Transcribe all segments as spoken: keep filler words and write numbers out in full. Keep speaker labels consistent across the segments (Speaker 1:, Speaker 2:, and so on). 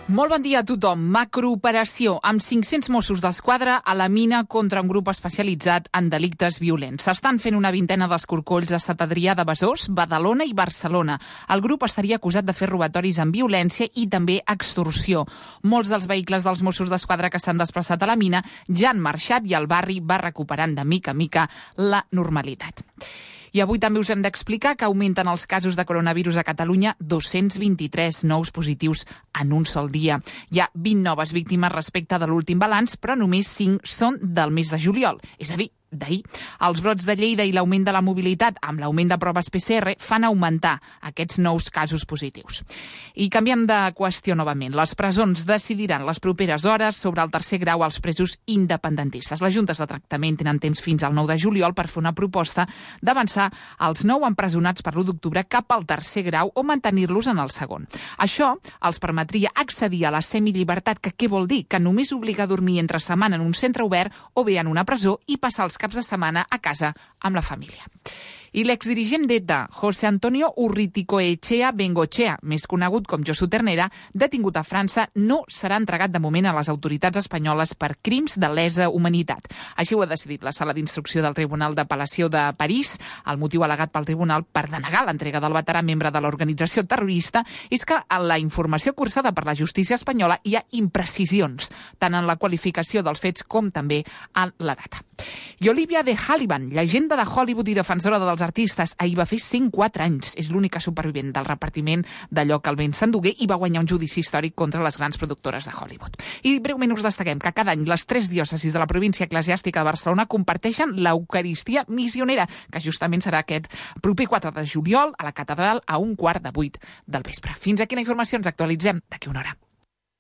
Speaker 1: Molt bon dia a tothom. Macrooperació amb cinc-cents Mossos d'Esquadra a la mina contra un grup especialitzat en delictes violents. S'estan fent una vintena d'escorcolls a Sant Adrià de Besòs, Badalona i Barcelona. El grup estaria acusat de fer robatoris amb violència i també extorsió. Molts dels vehicles dels Mossos d'Esquadra que s'han desplaçat a la mina ja han marxat i el barri va recuperant de mica a mica la normalitat. I avui també us hem d'explicar que augmenten els casos de coronavirus a Catalunya, dos-cents vint-i-tres nous positius en un sol dia. Hi ha vint noves víctimes respecte de l'últim balanç, però només cinc són del mes de juliol, és a dir, d'ahir. Els brots de Lleida i l'augment de la mobilitat amb l'augment de proves P C R fan augmentar aquests nous casos positius. I canviem de qüestió novament. Les presons decidiran les properes hores sobre el tercer grau als presos independentistes. Les juntes de tractament tenen temps fins al nou de juliol per fer una proposta d'avançar els nou empresonats per l'u d'octubre cap al tercer grau o mantenir-los en el segon. Això els permetria accedir a la semillibertat, que què vol dir? Que només obliga a dormir entre setmana en un centre obert o bé en una presó i passar els caps de setmana a casa amb la família. I l'exdirigent d'ETA, José Antonio Urruticoechea Bengochea, més conegut com Josu Ternera, detingut a França, no serà entregat de moment a les autoritats espanyoles per crims de lesa humanitat. Així ho ha decidit la sala d'instrucció del Tribunal d'Apel·lació de París. El motiu al·legat pel tribunal per denegar l'entrega del veterà membre de l'organització terrorista és que a la informació cursada per la justícia espanyola hi ha imprecisions, tant en la qualificació dels fets com també en la data. I Olivia de Havilland, llegenda de Hollywood i defensora dels artistes, ahir va fer cent quatre anys. És l'única supervivent del repartiment d'allò que el vent s'endugué i va guanyar un judici històric contra les grans productores de Hollywood. I breument us destaquem que cada any les tres diòcesis de la província eclesiàstica de Barcelona comparteixen l'Eucaristia missionera, que justament serà aquest proper quatre de juliol a la catedral a un quart de vuit del vespre. Fins aquí la informació, ens actualitzem d'aquí una hora.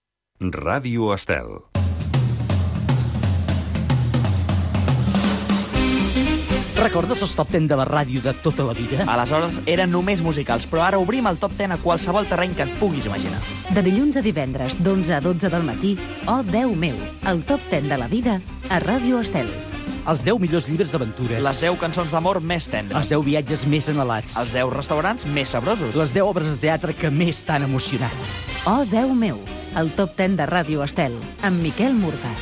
Speaker 2: Ràdio Estel.
Speaker 3: Recordes els top deu de la ràdio de tota la vida?
Speaker 4: Aleshores eren només musicals, però ara obrim el top deu a qualsevol terreny que et puguis imaginar.
Speaker 5: De dilluns a divendres, d'onze a dotze del matí, Oh, Déu meu, el top deu de la vida a Ràdio Estel.
Speaker 3: Els deu millors llibres d'aventures.
Speaker 4: Les deu cançons d'amor més tendres.
Speaker 3: Els deu viatges més anhelats.
Speaker 4: Els deu restaurants més sabrosos.
Speaker 3: Les deu obres de teatre que més t'han emocionat.
Speaker 5: Oh, Déu meu, el top deu de Ràdio Estel, amb Miquel Morgat.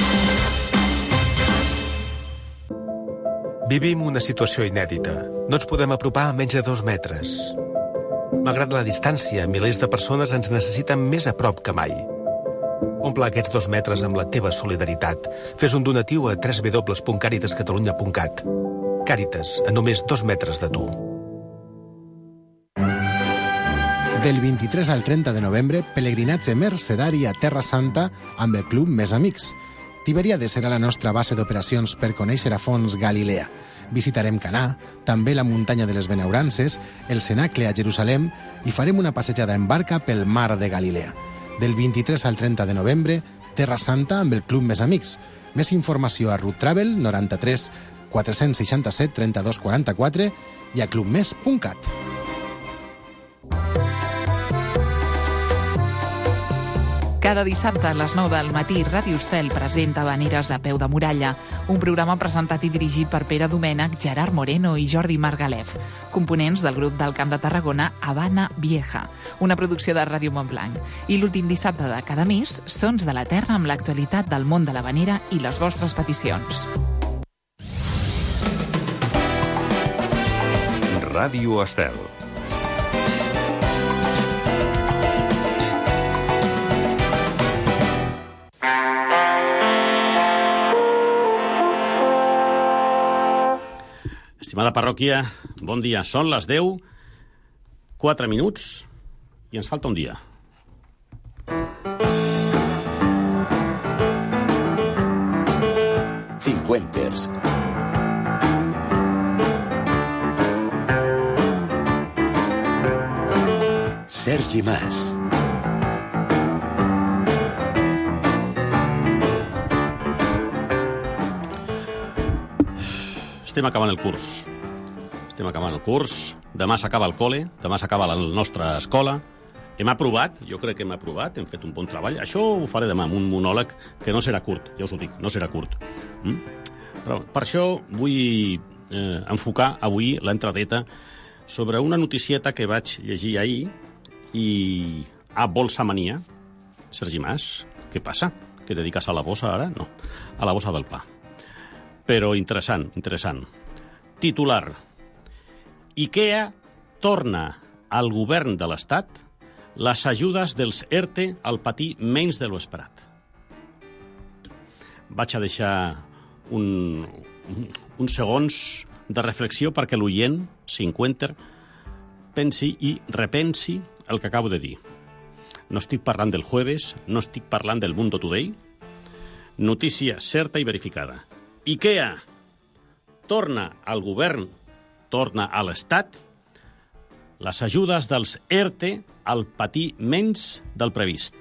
Speaker 6: Vivim una situació inèdita. No ens podem apropar a menys de dos metres. Malgrat la distància, milers de persones ens necessiten més a prop que mai. Omple aquests dos metres amb la teva solidaritat. Fes un donatiu a w w w punt càritas catalunya punt cat. Càritas, a només dos metres de tu.
Speaker 7: Del vint-i-tres al trenta de novembre, pelegrinatge mercedari a Terra Santa amb el Club Més Amics. Tiberiades serà la nostra base d'operacions per conèixer a fons Galilea. Visitarem Canà, també la muntanya de les Benaurances, el Cenacle a Jerusalem i farem una passejada en barca pel mar de Galilea. Del vint-i-tres al trenta de novembre, Terra Santa amb el Club Més Amics. Més informació a Route Travel noranta-tres quatre-cents seixanta-set trenta-dos quaranta-quatre i a clubmes punt cat.
Speaker 1: Cada dissabte a les nou del matí, Ràdio Estel presenta Habaneres a peu de muralla, un programa presentat i dirigit per Pere Domènech, Gerard Moreno i Jordi Margalef, components del grup del Camp de Tarragona Habana Vieja, una producció de Ràdio Montblanc. I l'últim dissabte de cada mes, Sons de la Terra amb l'actualitat del món de l'habanera i les vostres peticions.
Speaker 2: Ràdio Estel.
Speaker 8: Estimada parròquia, bon dia. Són les deu, quatre minuts, i ens falta un dia.
Speaker 9: Cincuenters. Sergi Mas.
Speaker 8: Estem acabant el curs. Estem acabant el curs. Demà s'acaba el col·le, demà s'acaba la nostra escola. Hem aprovat, jo crec que hem aprovat, hem fet un bon treball. Això ho faré demà amb un monòleg que no serà curt, ja us ho dic, no serà curt. Mm? Però per això vull eh, enfocar avui l'entradeta sobre una noticieta que vaig llegir ahir i a Bolsamania, Sergi Mas, què passa? Que et dediques a la bossa ara? No, a la bossa del pa. Però interessant, interessant. Titular. IKEA torna al govern de l'Estat les ajudes dels ERTE al patir menys de lo esperat. Vaig a deixar un, un, uns segons de reflexió perquè l'oient, cinquanta, pensi i repensi el que acabo de dir. No estic parlant del Jueves, no estic parlant del Mundo Today. Notícia certa i verificada. IKEA torna al govern, torna a l'Estat, les ajudes dels ERTE al patir menys del previst.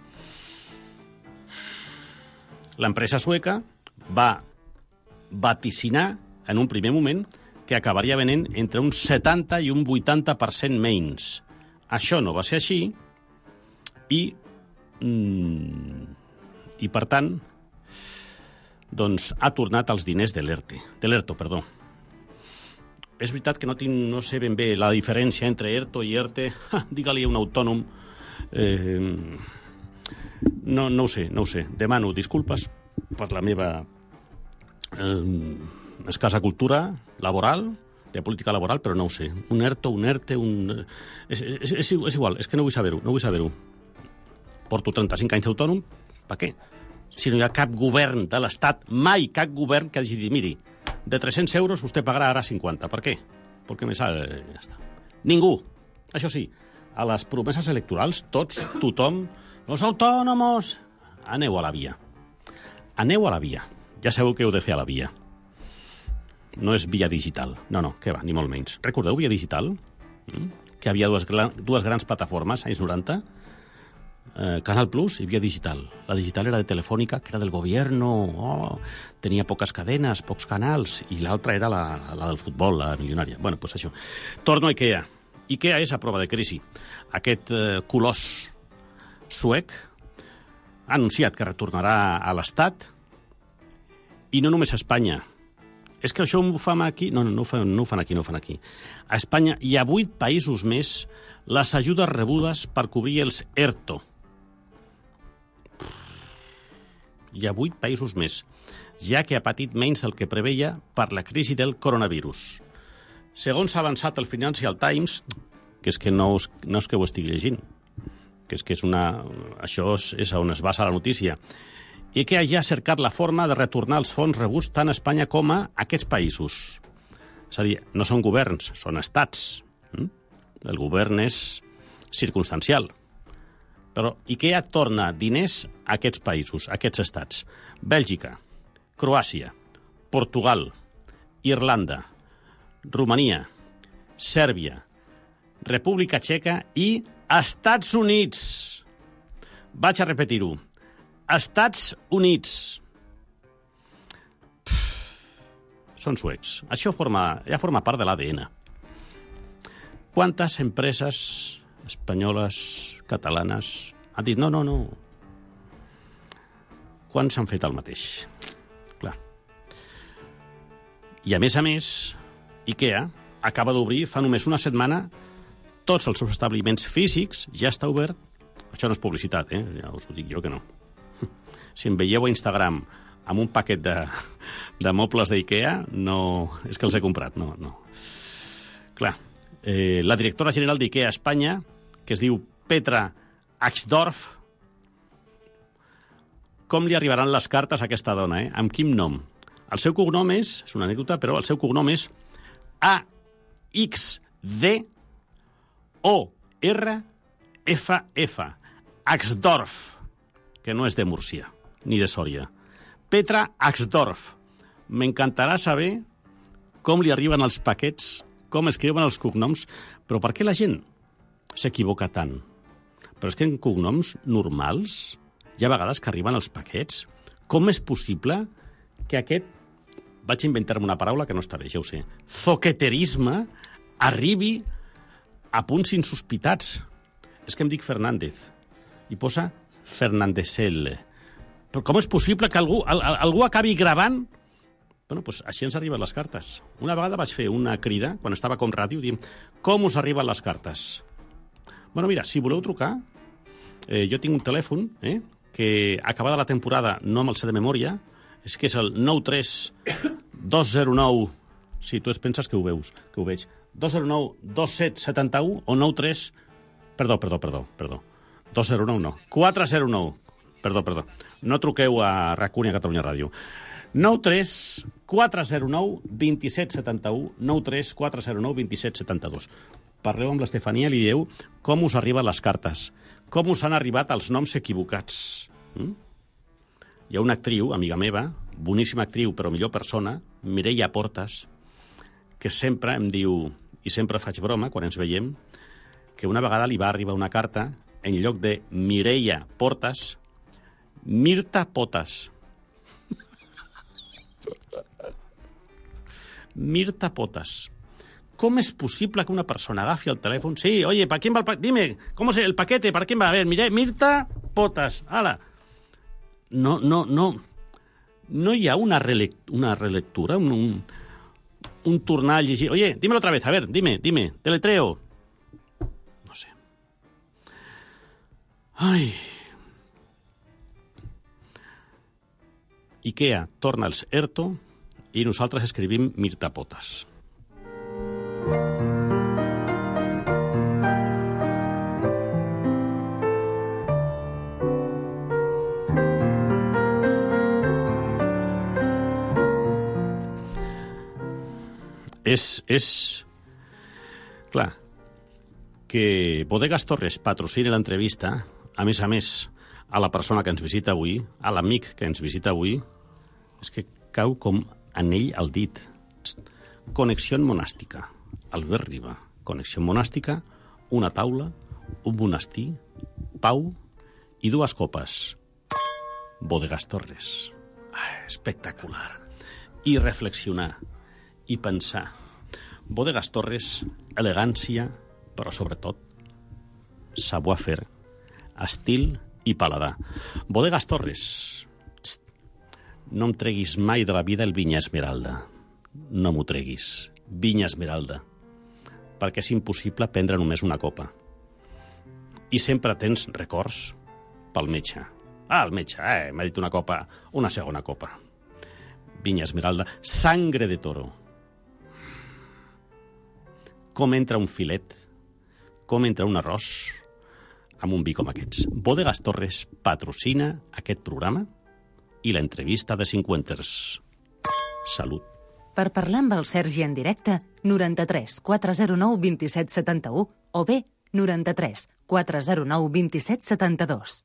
Speaker 8: L'empresa sueca va vaticinar en un primer moment que acabaria venent entre un setanta i un vuitanta per cent menys. Això no va ser així i, mm, i per tant, doncs ha tornat els diners de l'ERTE, de l'ERTO, perdó. És veritat que no, tinc, no sé ben bé la diferència entre ERTO i ERTE. Ha, digue-li a un autònom. Eh, no, no ho sé, no ho sé. Demano disculpes per la meva eh, escassa cultura laboral, de política laboral, però no ho sé. Un ERTO, un ERTE, un... És, és, és, és igual, és que no vull saber-ho, no vull saber-ho. Porto trenta-cinc anys d'autònom, per què? Si no hi ha cap govern de l'Estat, mai cap govern que hagi dit, miri, de tres-cents euros vostè pagarà ara cinquanta. Per què? Perquè me sale... Ja està. Ningú. Això sí, a les promeses electorals, tots, tothom, els autònomos, aneu a la via. Aneu a la via. Ja sabeu què heu de fer a la via. No és via digital. No, no, què va, ni molt menys. Recordeu via digital? Mm? Que havia dues, dues grans plataformes, anys noranta, Eh, Canal Plus i via digital. La digital era de Telefònica, que era del gobierno, oh, tenia poques cadenes, pocs canals, i l'altra era la, la del futbol, la milionària. Bueno, doncs això. Torno a IKEA. IKEA és a prova de crisi. Aquest eh, colós suec ha anunciat que retornarà a l'Estat i no només a Espanya. És que això ho fan aquí? No, no, no ho fan, no ho fan aquí, no ho fan aquí. A Espanya hi ha vuit països més les ajudes rebudes per cobrir els ERTO. Hi ha vuit països més, ja que ha patit menys del que preveia per la crisi del coronavirus. Segons ha avançat el Financial Times, que és que no, us, no és que ho estigui llegint, que és que és una, això és, és on es basa la notícia, i que ja ha cercat la forma de retornar els fons rebuts tant a Espanya com a aquests països. És a dir, no són governs, són estats. El govern és circumstancial. Però IKEA torna diners a aquests països, a aquests estats. Bèlgica, Croàcia, Portugal, Irlanda, Romania, Sèrbia, República Txeca i Estats Units. Vaig a repetir-ho. Estats Units. Pff, són suecs. Això forma, ja forma part de l'A D N. Quantes empreses espanyoles, catalanes, han dit no, no, no. Quants han fet el mateix? Clar. I a més a més, IKEA acaba d'obrir fa només una setmana tots els seus establiments físics, ja està obert. Això no és publicitat, eh? Ja us ho dic jo que no. Si em veieu a Instagram amb un paquet de, de mobles d'IKEA, no, és que els he comprat, no, no. Clar, eh, la directora general d'IKEA a Espanya, que es diu Petra Axdorf, com li arribaran les cartes a aquesta dona, eh? Amb quin nom? El seu cognom és, és una anècdota, però el seu cognom és A X D O R F F, Axdorf, que no és de Múrcia, ni de Sòria. Petra Axdorf. M'encantarà saber com li arriben els paquets, com escriuen els cognoms, però per què la gent s'equivoca tant? Però és que en cognoms normals hi ha vegades que arriben els paquets. Com és possible que aquest, vaig inventar-me una paraula que no està bé, ja ho sé, zoqueterisme, arribi a punts insospitats? És que em dic Fernández i posa Fernandesel. Però com és possible que algú, al, algú acabi gravant? Bueno, doncs així ens arriben les cartes. Una vegada vaig fer una crida, quan estava com ràdio, dient, com us arriben les cartes? Bueno, mira, si voleu trucar, Eh, jo tinc un telèfon eh, que, acabada la temporada, no me'l sé de memòria, és que és el nou tres dos zero nou... Sí, tu es penses que ho veus, que ho veig. dos zero nou dos set set u o nou tres... Perdó, perdó, perdó, perdó. dos zero nou no. quatre zero nou. Perdó, perdó. No truqueu a RAC u ni a Catalunya Ràdio. nou tres quatre zero nou dos set set u, nou tres quatre zero nou dos set set dos. Parleu amb l'Estefania i li dieu com us arriben les cartes, com us han arribat els noms equivocats. Mm? Hi ha una actriu, amiga meva, boníssima actriu, però millor persona, Mireia Portas, que sempre em diu, i sempre faig broma quan ens veiem, que una vegada li va arribar una carta, en lloc de Mireia Portas, Mirta Potas. Mirta Potas. ¿Cómo es posible que una persona agafi el teléfono? Sí, oye, ¿para quién va el paquete? Dime, ¿cómo es el paquete? ¿Para quién va? A ver, mire, Mirta Potas. ¡Hala! No, no, no. No hi ha una, relect una relectura, un, un, un tornar a llegir. Oye, dímelo otra vez, a ver, dime, dime, deletreo. No sé. Ai... IKEA torna als ERTO i nosaltres escrivim Mirta Potas. És, és... Clar, que Bodegas Torres patrocini l'entrevista, a més a més, a la persona que ens visita avui, a l'amic que ens visita avui, és que cau com anell al dit. Connexió monàstica. Albert Riba. Connexió monàstica, una taula, un monestir, pau i dues copes. Bodegas Torres. Ah, espectacular. I reflexionar. I pensar. Bodegas Torres, elegància, però sobretot savoir-faire, estil i paladar. Bodegas Torres. No em treguis mai de la vida el Vinya Esmeralda. No m'ho treguis. Vinya Esmeralda. Perquè és impossible prendre només una copa. I sempre tens records pel metge. Ah, el metge, eh, m'ha dit una copa, una segona copa. Vinya Esmeralda. Sangre de toro. Com entra un filet, com entra un arròs amb un vi com aquests. Bodegas Torres patrocina aquest programa i l'entrevista de Cinquenters. Salut.
Speaker 5: Per parlar amb el Sergi en directe, noranta-tres quatre zero nou dos set set u o bé noranta-tres quatre zero nou dos set set dos.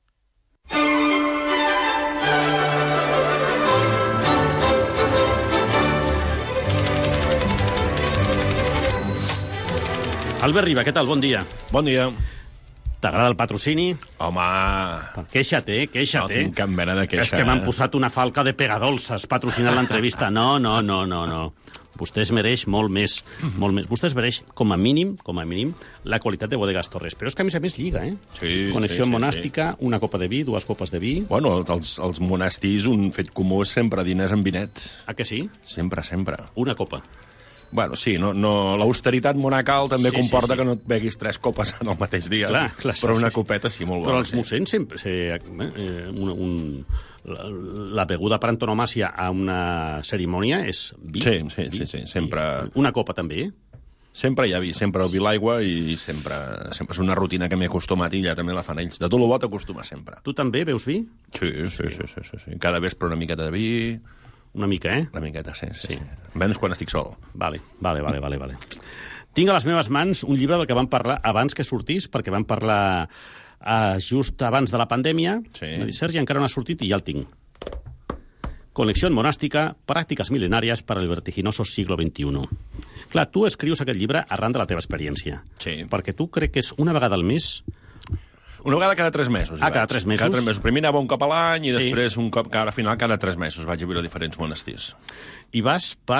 Speaker 8: Albert Riba, què tal? Bon dia.
Speaker 10: Bon dia.
Speaker 8: T'agrada el patrocini?
Speaker 10: Home...
Speaker 8: Queixa't, eh? Queixa't,
Speaker 10: eh? No tinc cap mena de queixa.
Speaker 8: És que m'han posat una falca de pegadolces patrocinant l'entrevista. No, no, no, no, no. Vostè es mereix molt més, molt més. Vostè es mereix, com a mínim, com a mínim, la qualitat de Bodegas Torres. Però és que, a més a més, lliga, eh?
Speaker 10: Sí,
Speaker 8: Connexió
Speaker 10: sí, sí,
Speaker 8: monàstica,
Speaker 10: sí.
Speaker 8: Una copa de vi, dues copes de vi...
Speaker 10: Bueno, els, els monestirs, un fet comú és sempre diners amb vinet.
Speaker 8: Ah, que sí?
Speaker 10: Sempre, sempre.
Speaker 8: Una copa.
Speaker 10: Bueno, sí, no, no, l'austeritat monacal també
Speaker 8: sí,
Speaker 10: comporta
Speaker 8: sí, sí.
Speaker 10: que no et beguis tres copes en el mateix dia.
Speaker 8: Clar, clar,
Speaker 10: però una
Speaker 8: sí, sí.
Speaker 10: copeta sí, molt bona.
Speaker 8: Però els
Speaker 10: sí.
Speaker 8: mossens sempre... Eh, eh, un, un, la, la beguda per antonomàsia a una cerimònia és vi.
Speaker 10: Sí, sí,
Speaker 8: vi,
Speaker 10: sí, sí, sempre...
Speaker 8: Una copa també, eh?
Speaker 10: Sempre hi ha vi, sempre el vi l'aigua i sempre, sempre és una rutina que m'he acostumat i ja també la fan ells. De tot el bo t'acostuma sempre.
Speaker 8: Tu també veus vi?
Speaker 10: Sí, sí, sí, sí, sí, sí. Cada vespre una miqueta de vi...
Speaker 8: Una mica, eh?
Speaker 10: Una miqueta, sí, sí. sí. sí. Menys quan estic sol.
Speaker 8: Vale, vale, vale, vale, vale. Tinc a les meves mans un llibre del que vam parlar abans que sortís, perquè vam parlar uh, just abans de la pandèmia.
Speaker 10: Sí.
Speaker 8: M'ha dit, Sergi, encara no ha sortit i ja el tinc. Connexió monàstica, pràctiques mil·lenàries per al vertiginoso siglo veintiuno. Clar, tu escrius aquest llibre arran de la teva experiència.
Speaker 10: Sí.
Speaker 8: Perquè tu crec que és una vegada al mes...
Speaker 10: Una vegada cada tres mesos.
Speaker 8: Ah, cada tres mesos.
Speaker 10: Cada tres mesos. Primer anava un cop a l'any i
Speaker 8: sí.
Speaker 10: després un cop cada final cada tres mesos. Vaig a viure a diferents monestirs.
Speaker 8: I vas per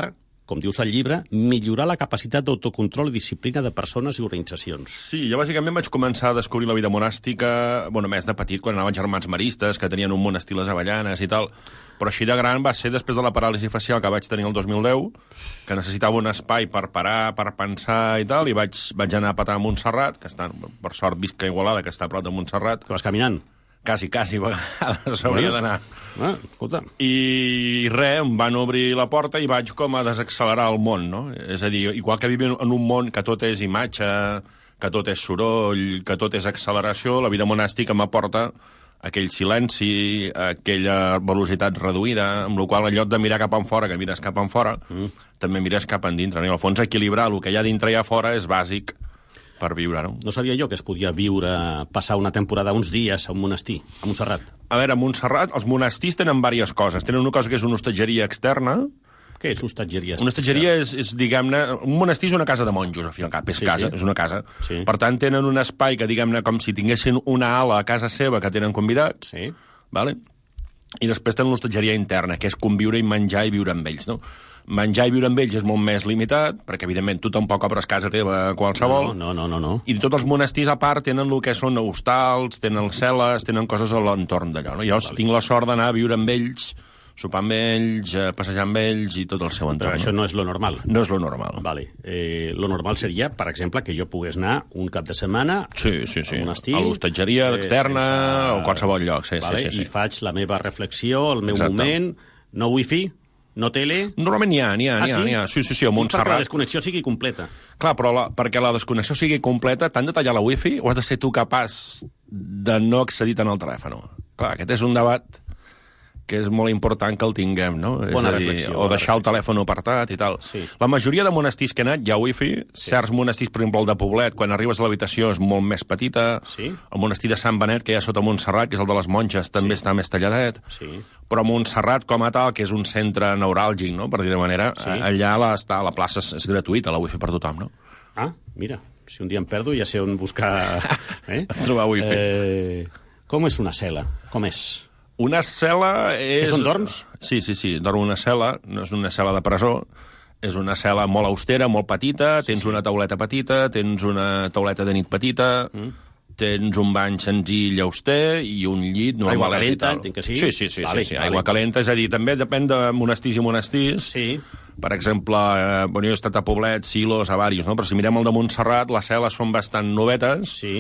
Speaker 8: com dius al llibre, millorar la capacitat d'autocontrol i disciplina de persones i organitzacions.
Speaker 10: Sí, jo bàsicament vaig començar a descobrir la vida monàstica, bueno, més de petit, quan anaven germans maristes, que tenien un monestir a les Avellanes i tal, però així de gran va ser després de la paràlisi facial que vaig tenir el dos mil deu, que necessitava un espai per parar, per pensar i tal, i vaig, vaig anar a petar a Montserrat, que està, per sort visc a Igualada, que està a prop de Montserrat.
Speaker 8: Que vas caminant?
Speaker 10: Quasi, quasi, a vegades s'hauria d'anar.
Speaker 8: Ah, escolta.
Speaker 10: I res, em van obrir la porta i vaig com a desaccelerar el món, no? És a dir, igual que vivim en un món que tot és imatge, que tot és soroll, que tot és acceleració, la vida monàstica m'aporta aquell silenci, aquella velocitat reduïda, amb la qual en lloc de mirar cap enfora, que mires cap enfora, mm. també mires cap endintre. I al fons equilibrar el que hi ha dintre i a fora és bàsic per viure, no?
Speaker 8: No sabia jo que es podia viure, passar una temporada, uns dies a un monestir, a Montserrat.
Speaker 10: A veure, a Montserrat els monestirs tenen diverses coses. Tenen una cosa que és una hostatgeria externa.
Speaker 8: Què és hostatgeria?
Speaker 10: Una hostatgeria és, és diguem-ne... Un monestir és una casa de monjos, al fi i al cap. És sí, casa, sí. és una casa. Sí. Per tant, tenen un espai que, diguem-ne, com si tinguessin una ala a casa seva que tenen convidats. Sí. Vale? I després tenen l'hostatgeria interna, que és conviure i menjar i viure amb ells, no? Menjar i viure amb ells és molt més limitat, perquè, evidentment, tu tampoc obres casa teva qualsevol.
Speaker 8: No, no, no, no.
Speaker 10: I tots els monestirs, a part, tenen el que són hostals, tenen cel·les, tenen coses a l'entorn d'allò, no? Jo vale. tinc la sort d'anar a viure amb ells, sopar amb ells, passejar amb ells i tot el seu entorn.
Speaker 8: Però això no és lo normal.
Speaker 10: No és lo normal.
Speaker 8: Vale. Eh, lo normal seria, per exemple, que jo pogués anar un cap de setmana
Speaker 10: sí, sí, sí.
Speaker 8: a un monestir...
Speaker 10: A l'hostatgeria eh, externa sense... o qualsevol lloc. Sí,
Speaker 8: vale?
Speaker 10: sí, sí, sí.
Speaker 8: I faig la meva reflexió, el meu
Speaker 10: Exacte.
Speaker 8: moment, no wifi, no tele...
Speaker 10: Normalment n'hi ha, n'hi ha, n'hi ha.
Speaker 8: Ah, sí?
Speaker 10: ha. Sí, sí, sí, a Montserrat.
Speaker 8: Perquè la desconnexió sigui completa.
Speaker 10: Clar, però la, perquè la desconnexió sigui completa, t'han de tallar la wifi o has de ser tu capaç de no accedir en el telèfon? Clar, aquest és un debat que és molt important que el tinguem, no?
Speaker 8: Bona
Speaker 10: és a dir,
Speaker 8: reflexió.
Speaker 10: o deixar el telèfon apartat i tal.
Speaker 8: Sí.
Speaker 10: La majoria de monestirs que he anat hi ha wifi, sí. Certs monestirs, per exemple, el de Poblet, quan arribes a l'habitació és molt més petita,
Speaker 8: sí.
Speaker 10: El monestir de Sant Benet, que hi ha sota Montserrat, que és el de les monges, també sí. està més talladet,
Speaker 8: sí.
Speaker 10: Però Montserrat, com a tal, que és un centre neuràlgic, no?, per dir de manera, sí. allà la, està, la plaça és, és gratuïta, la wifi per tothom, no?
Speaker 8: Ah, mira, si un dia em perdo ja sé on buscar... Eh?
Speaker 10: Trobar wifi.
Speaker 8: Eh, com és una cel·la? Com és?
Speaker 10: Una cel·la és...
Speaker 8: És on dorms?
Speaker 10: Sí, sí, sí, dormo una cel·la, no és una cel·la de presó, és una cel·la molt austera, molt petita, tens sí. una tauleta petita, tens una tauleta de nit petita, mm. tens un bany senzill auster i un llit normalet.
Speaker 8: Aigua calenta, entenc que sí?
Speaker 10: Sí, sí, sí,
Speaker 8: vale,
Speaker 10: sí, sí.
Speaker 8: Vale.
Speaker 10: Aigua calenta, és a dir, també depèn de monestirs i monestirs.
Speaker 8: Sí.
Speaker 10: Per exemple, eh, bueno, jo he estat a Poblet, Silos, a Vàrios, no? Però si mirem el de Montserrat, les cel·les són bastant novetes.
Speaker 8: Sí.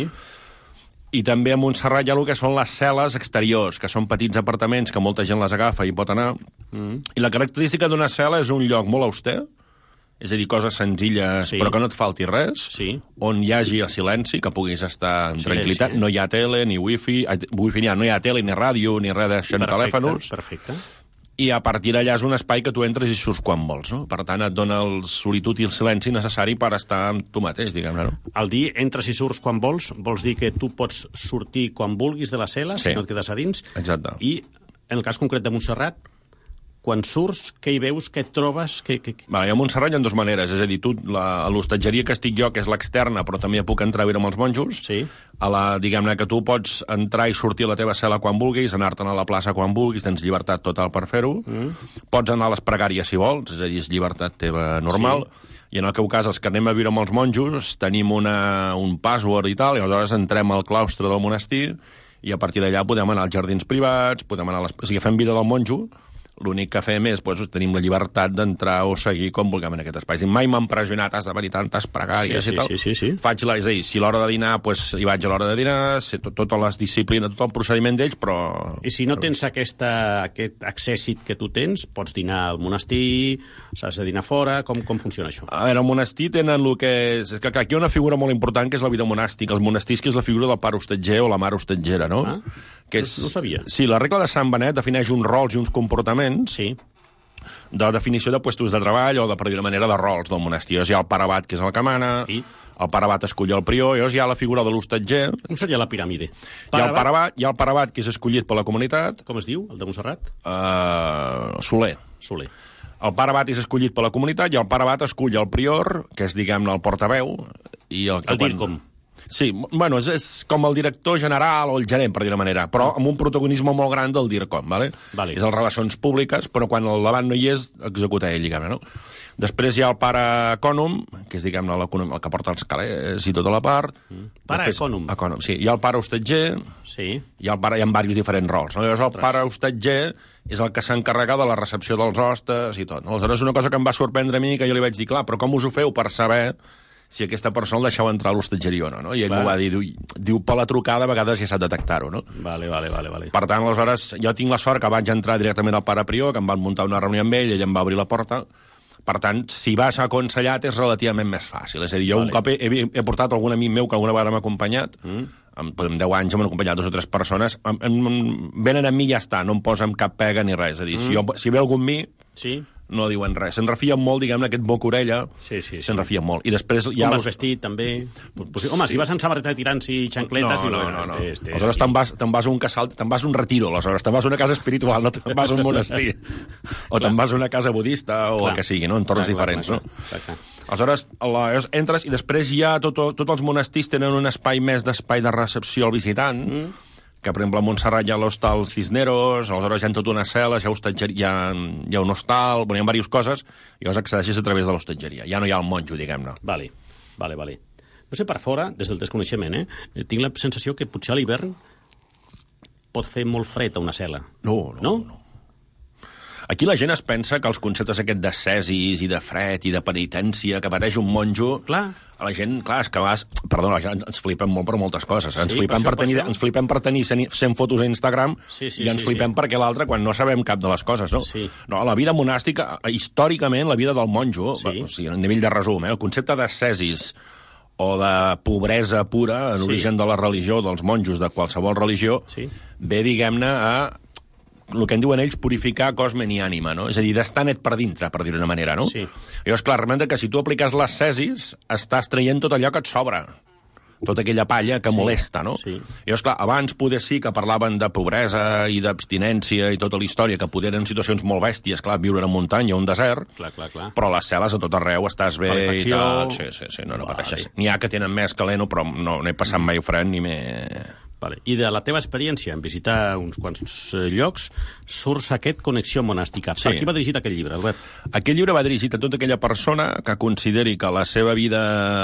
Speaker 10: I també a Montserrat hi ha el que són les cel·les exteriors, que són petits apartaments que molta gent les agafa i pot anar. Mm. I la característica d'una cel·la és un lloc molt auster, és a dir, coses senzilles, sí. però que no et falti res, sí. on hi hagi el silenci, que puguis estar en tranquil·litat. No hi ha tele, ni wifi, wifi n'hi ha, no hi ha tele, ni ràdio, ni res d'això, ni telèfons.
Speaker 8: Perfecte.
Speaker 10: I a partir d'allà és un espai que tu entres i surts quan vols, no? Per tant, et dona el solitud i el silenci necessari per estar amb tu mateix, diguem-ne, no?
Speaker 8: Al dir entres i surts quan vols, vols dir que tu pots sortir quan vulguis de la cel·la, sí. si no et quedes a dins.
Speaker 10: Exacte.
Speaker 8: I, en el cas concret de Montserrat, quan surts, què hi veus, què et trobes? Què, què...
Speaker 10: Vale, a Montserrat hi ha dues maneres, és a dir, tu, la, a l'hostatgeria que estic jo, que és l'externa, però també puc entrar a viure amb els monjos,
Speaker 8: sí.
Speaker 10: a la, diguem-ne, que tu pots entrar i sortir a la teva cel·la quan vulguis, anar-te'n a la plaça quan vulguis, tens llibertat total per fer-ho, mm. pots anar a les pregàries si vols, és a dir, és llibertat teva normal, sí. I en el teu cas, els que anem a viure amb els monjos, tenim una, un password i tal, i aleshores entrem al claustre del monestir, i a partir d'allà podem anar als jardins privats, podem anar a les... O sigui, fem vida del monjo. L'únic que fem és, doncs, tenim la llibertat d'entrar o seguir com vulguem en aquest espai. I mai m'han pressionat, has de venir tantes pregàries
Speaker 8: sí, sí,
Speaker 10: i tal.
Speaker 8: Sí, sí, sí.
Speaker 10: Faig la, és a dir, si l'hora de dinar, doncs hi vaig a l'hora de dinar, sé tot, totes les disciplines, tot el procediment d'ells, però...
Speaker 8: I si no tens aquesta, aquest accèssit que tu tens, pots dinar al monestir, s'has de dinar fora, com, com funciona això?
Speaker 10: A veure, al monestir tenen el que és... és que, clar, aquí hi ha una figura molt important, que és la vida monàstica. Els monestirs, que és la figura del pare hostatger o la mare hostatgera, no?
Speaker 8: Ah,
Speaker 10: que és...
Speaker 8: no ho sabia.
Speaker 10: Sí, la regla de Sant Benet defineix uns rols i uns comportaments...
Speaker 8: Sí.
Speaker 10: De definició de puestos de treball o de, per dir una manera, de rols del monestir. Llavors hi ha el pare abat, que és el que mana, I? el pare abat escull el prior, llavors hi ha la figura de l'hostatger.
Speaker 8: Com seria la piràmide?
Speaker 10: Hi ha el pare abat, hi ha el pare abat, que és escollit per la comunitat.
Speaker 8: Com es diu, el de Montserrat?
Speaker 10: Uh, Soler.
Speaker 8: Soler.
Speaker 10: El pare abat és escollit per la comunitat i el pare abat escull el prior, que és, diguem-ne, el portaveu. I el que
Speaker 8: el dir com?
Speaker 10: Sí, bueno, és, és com el director general o el gerent, per dir una manera, però amb un protagonisme molt gran del DIRCOM, ¿vale?
Speaker 8: Vale.
Speaker 10: És les relacions públiques, però quan el davant no hi és, executa ell, diguem-ne, no? Després hi ha el pare ecònom, que és, diguem-ne, el que porta els calés i tota la part.
Speaker 8: Mm. Pare ecònom.
Speaker 10: Ecònom, sí. Hi ha el pare hostatger,
Speaker 8: sí.
Speaker 10: hi ha, el pare, hi ha diversos diferents rols. No? Llavors el pare hostatger és el que s'encarrega de la recepció dels hostes i tot. No? Aleshores, una cosa que em va sorprendre a mi, que jo li vaig dir, clar, però com us ho feu per saber si aquesta persona el deixeu entrar a l'hostatgeria o no? no? I ell m'ho va dir, diu, diu, per la trucada a vegades ja sap detectar-ho, no?
Speaker 8: Vale, vale, vale, vale.
Speaker 10: Per tant, aleshores, jo tinc la sort que vaig entrar directament al pare prior, que em van muntar una reunió amb ell, ell em va obrir la porta. Per tant, si vas aconsellat és relativament més fàcil. És a dir, jo vale. un cop he, he, he portat algun amic meu que alguna vegada m'ha acompanyat, mm. amb, amb deu anys m'han acompanyat dues o tres persones, em, em, venen a mi i ja està, no em posen cap pega ni res. És a dir, mm. si, jo, si ve algú amb mi,
Speaker 8: sí.
Speaker 10: no diuen res. Se'n refien molt, diguem-ne, aquest boca-orella,
Speaker 8: sí, sí, sí.
Speaker 10: se'n refien molt. I després hi ha...
Speaker 8: Com vas vestit, també? Pues, home, sí. si vas amb samarreta de tirants i xancletes...
Speaker 10: No,
Speaker 8: i
Speaker 10: no,
Speaker 8: bueno,
Speaker 10: no. no.
Speaker 8: Este, este,
Speaker 10: aleshores te'n vas, te'n vas a un casal, te'n vas a un retiro, aleshores te'n vas a una casa espiritual, no te'n vas a un monestir. O te'n vas a una casa budista, o el que sigui, no? Entorns clar, diferents, clar, clar, no? Clar, clar. Aleshores, la, entres i després hi ha... Tots tot els monestirs tenen un espai més d'espai de recepció al visitant, mm. que, per exemple, a Montserrat hi ha l'hostal Cisneros, aleshores hi ha tota una cel·la, hi ha, hostatgeria, hi ha, hi ha un hostal, bueno, hi ha diverses coses, i llavors accedeixes a través de l'hostatgeria. Ja no hi ha el monjo, diguem-ne.
Speaker 8: Vale, vale, vale. No sé, per fora, des del desconeixement, eh, tinc la sensació que potser a l'hivern pot fer molt fred a una cel·la.
Speaker 10: No, no, no. no. Aquí la gent es pensa que els conceptes aquest d'ascesis i de fred i de penitència que pateix un monjo...
Speaker 8: Clar.
Speaker 10: A la gent, clar, és que vas... Perdona, ens flipem molt per moltes coses. Ens,
Speaker 8: sí,
Speaker 10: flipem, per
Speaker 8: per
Speaker 10: tenir,
Speaker 8: això.
Speaker 10: ens flipem per tenir cent fotos a Instagram
Speaker 8: sí, sí,
Speaker 10: i ens
Speaker 8: sí,
Speaker 10: flipem
Speaker 8: sí.
Speaker 10: perquè l'altre quan no sabem cap de les coses, no?
Speaker 8: Sí.
Speaker 10: No, la vida monàstica, històricament, la vida del monjo,
Speaker 8: sí.
Speaker 10: o sigui, a nivell de resum, eh, el concepte d'ascesis o de pobresa pura en l'origen sí. de la religió, dels monjos de qualsevol religió,
Speaker 8: sí.
Speaker 10: ve, diguem-ne, a el que en diuen ells purificar cosmen i ànima, no? És a dir, d'estar net per dintre, per dir-ho d'una manera, no?
Speaker 8: Sí.
Speaker 10: Llavors, clar, realment que si tu apliques l'ascesis, estàs traient tot allò que et sobra, tota aquella palla que
Speaker 8: sí.
Speaker 10: molesta, no?
Speaker 8: Sí.
Speaker 10: Llavors, clar, abans poder sí que parlaven de pobresa i d'abstinència i tota la història, que poder en situacions molt bèsties, clar, viure en muntanya o un desert,
Speaker 8: clar, clar, clar.
Speaker 10: però les cel·les a tot arreu estàs bé i tal. Sí, sí, sí, no, no
Speaker 8: vale.
Speaker 10: pateixes. N'hi ha que tenen més caleno, però no, no he passat mai fred ni m'he...
Speaker 8: Vale. I de la teva experiència en visitar uns quants llocs, surts aquest Connexió Monàstica. Sí. Per qui va dirigit aquest llibre, Albert?
Speaker 10: Aquest llibre va dirigit a tota aquella persona que consideri que la seva vida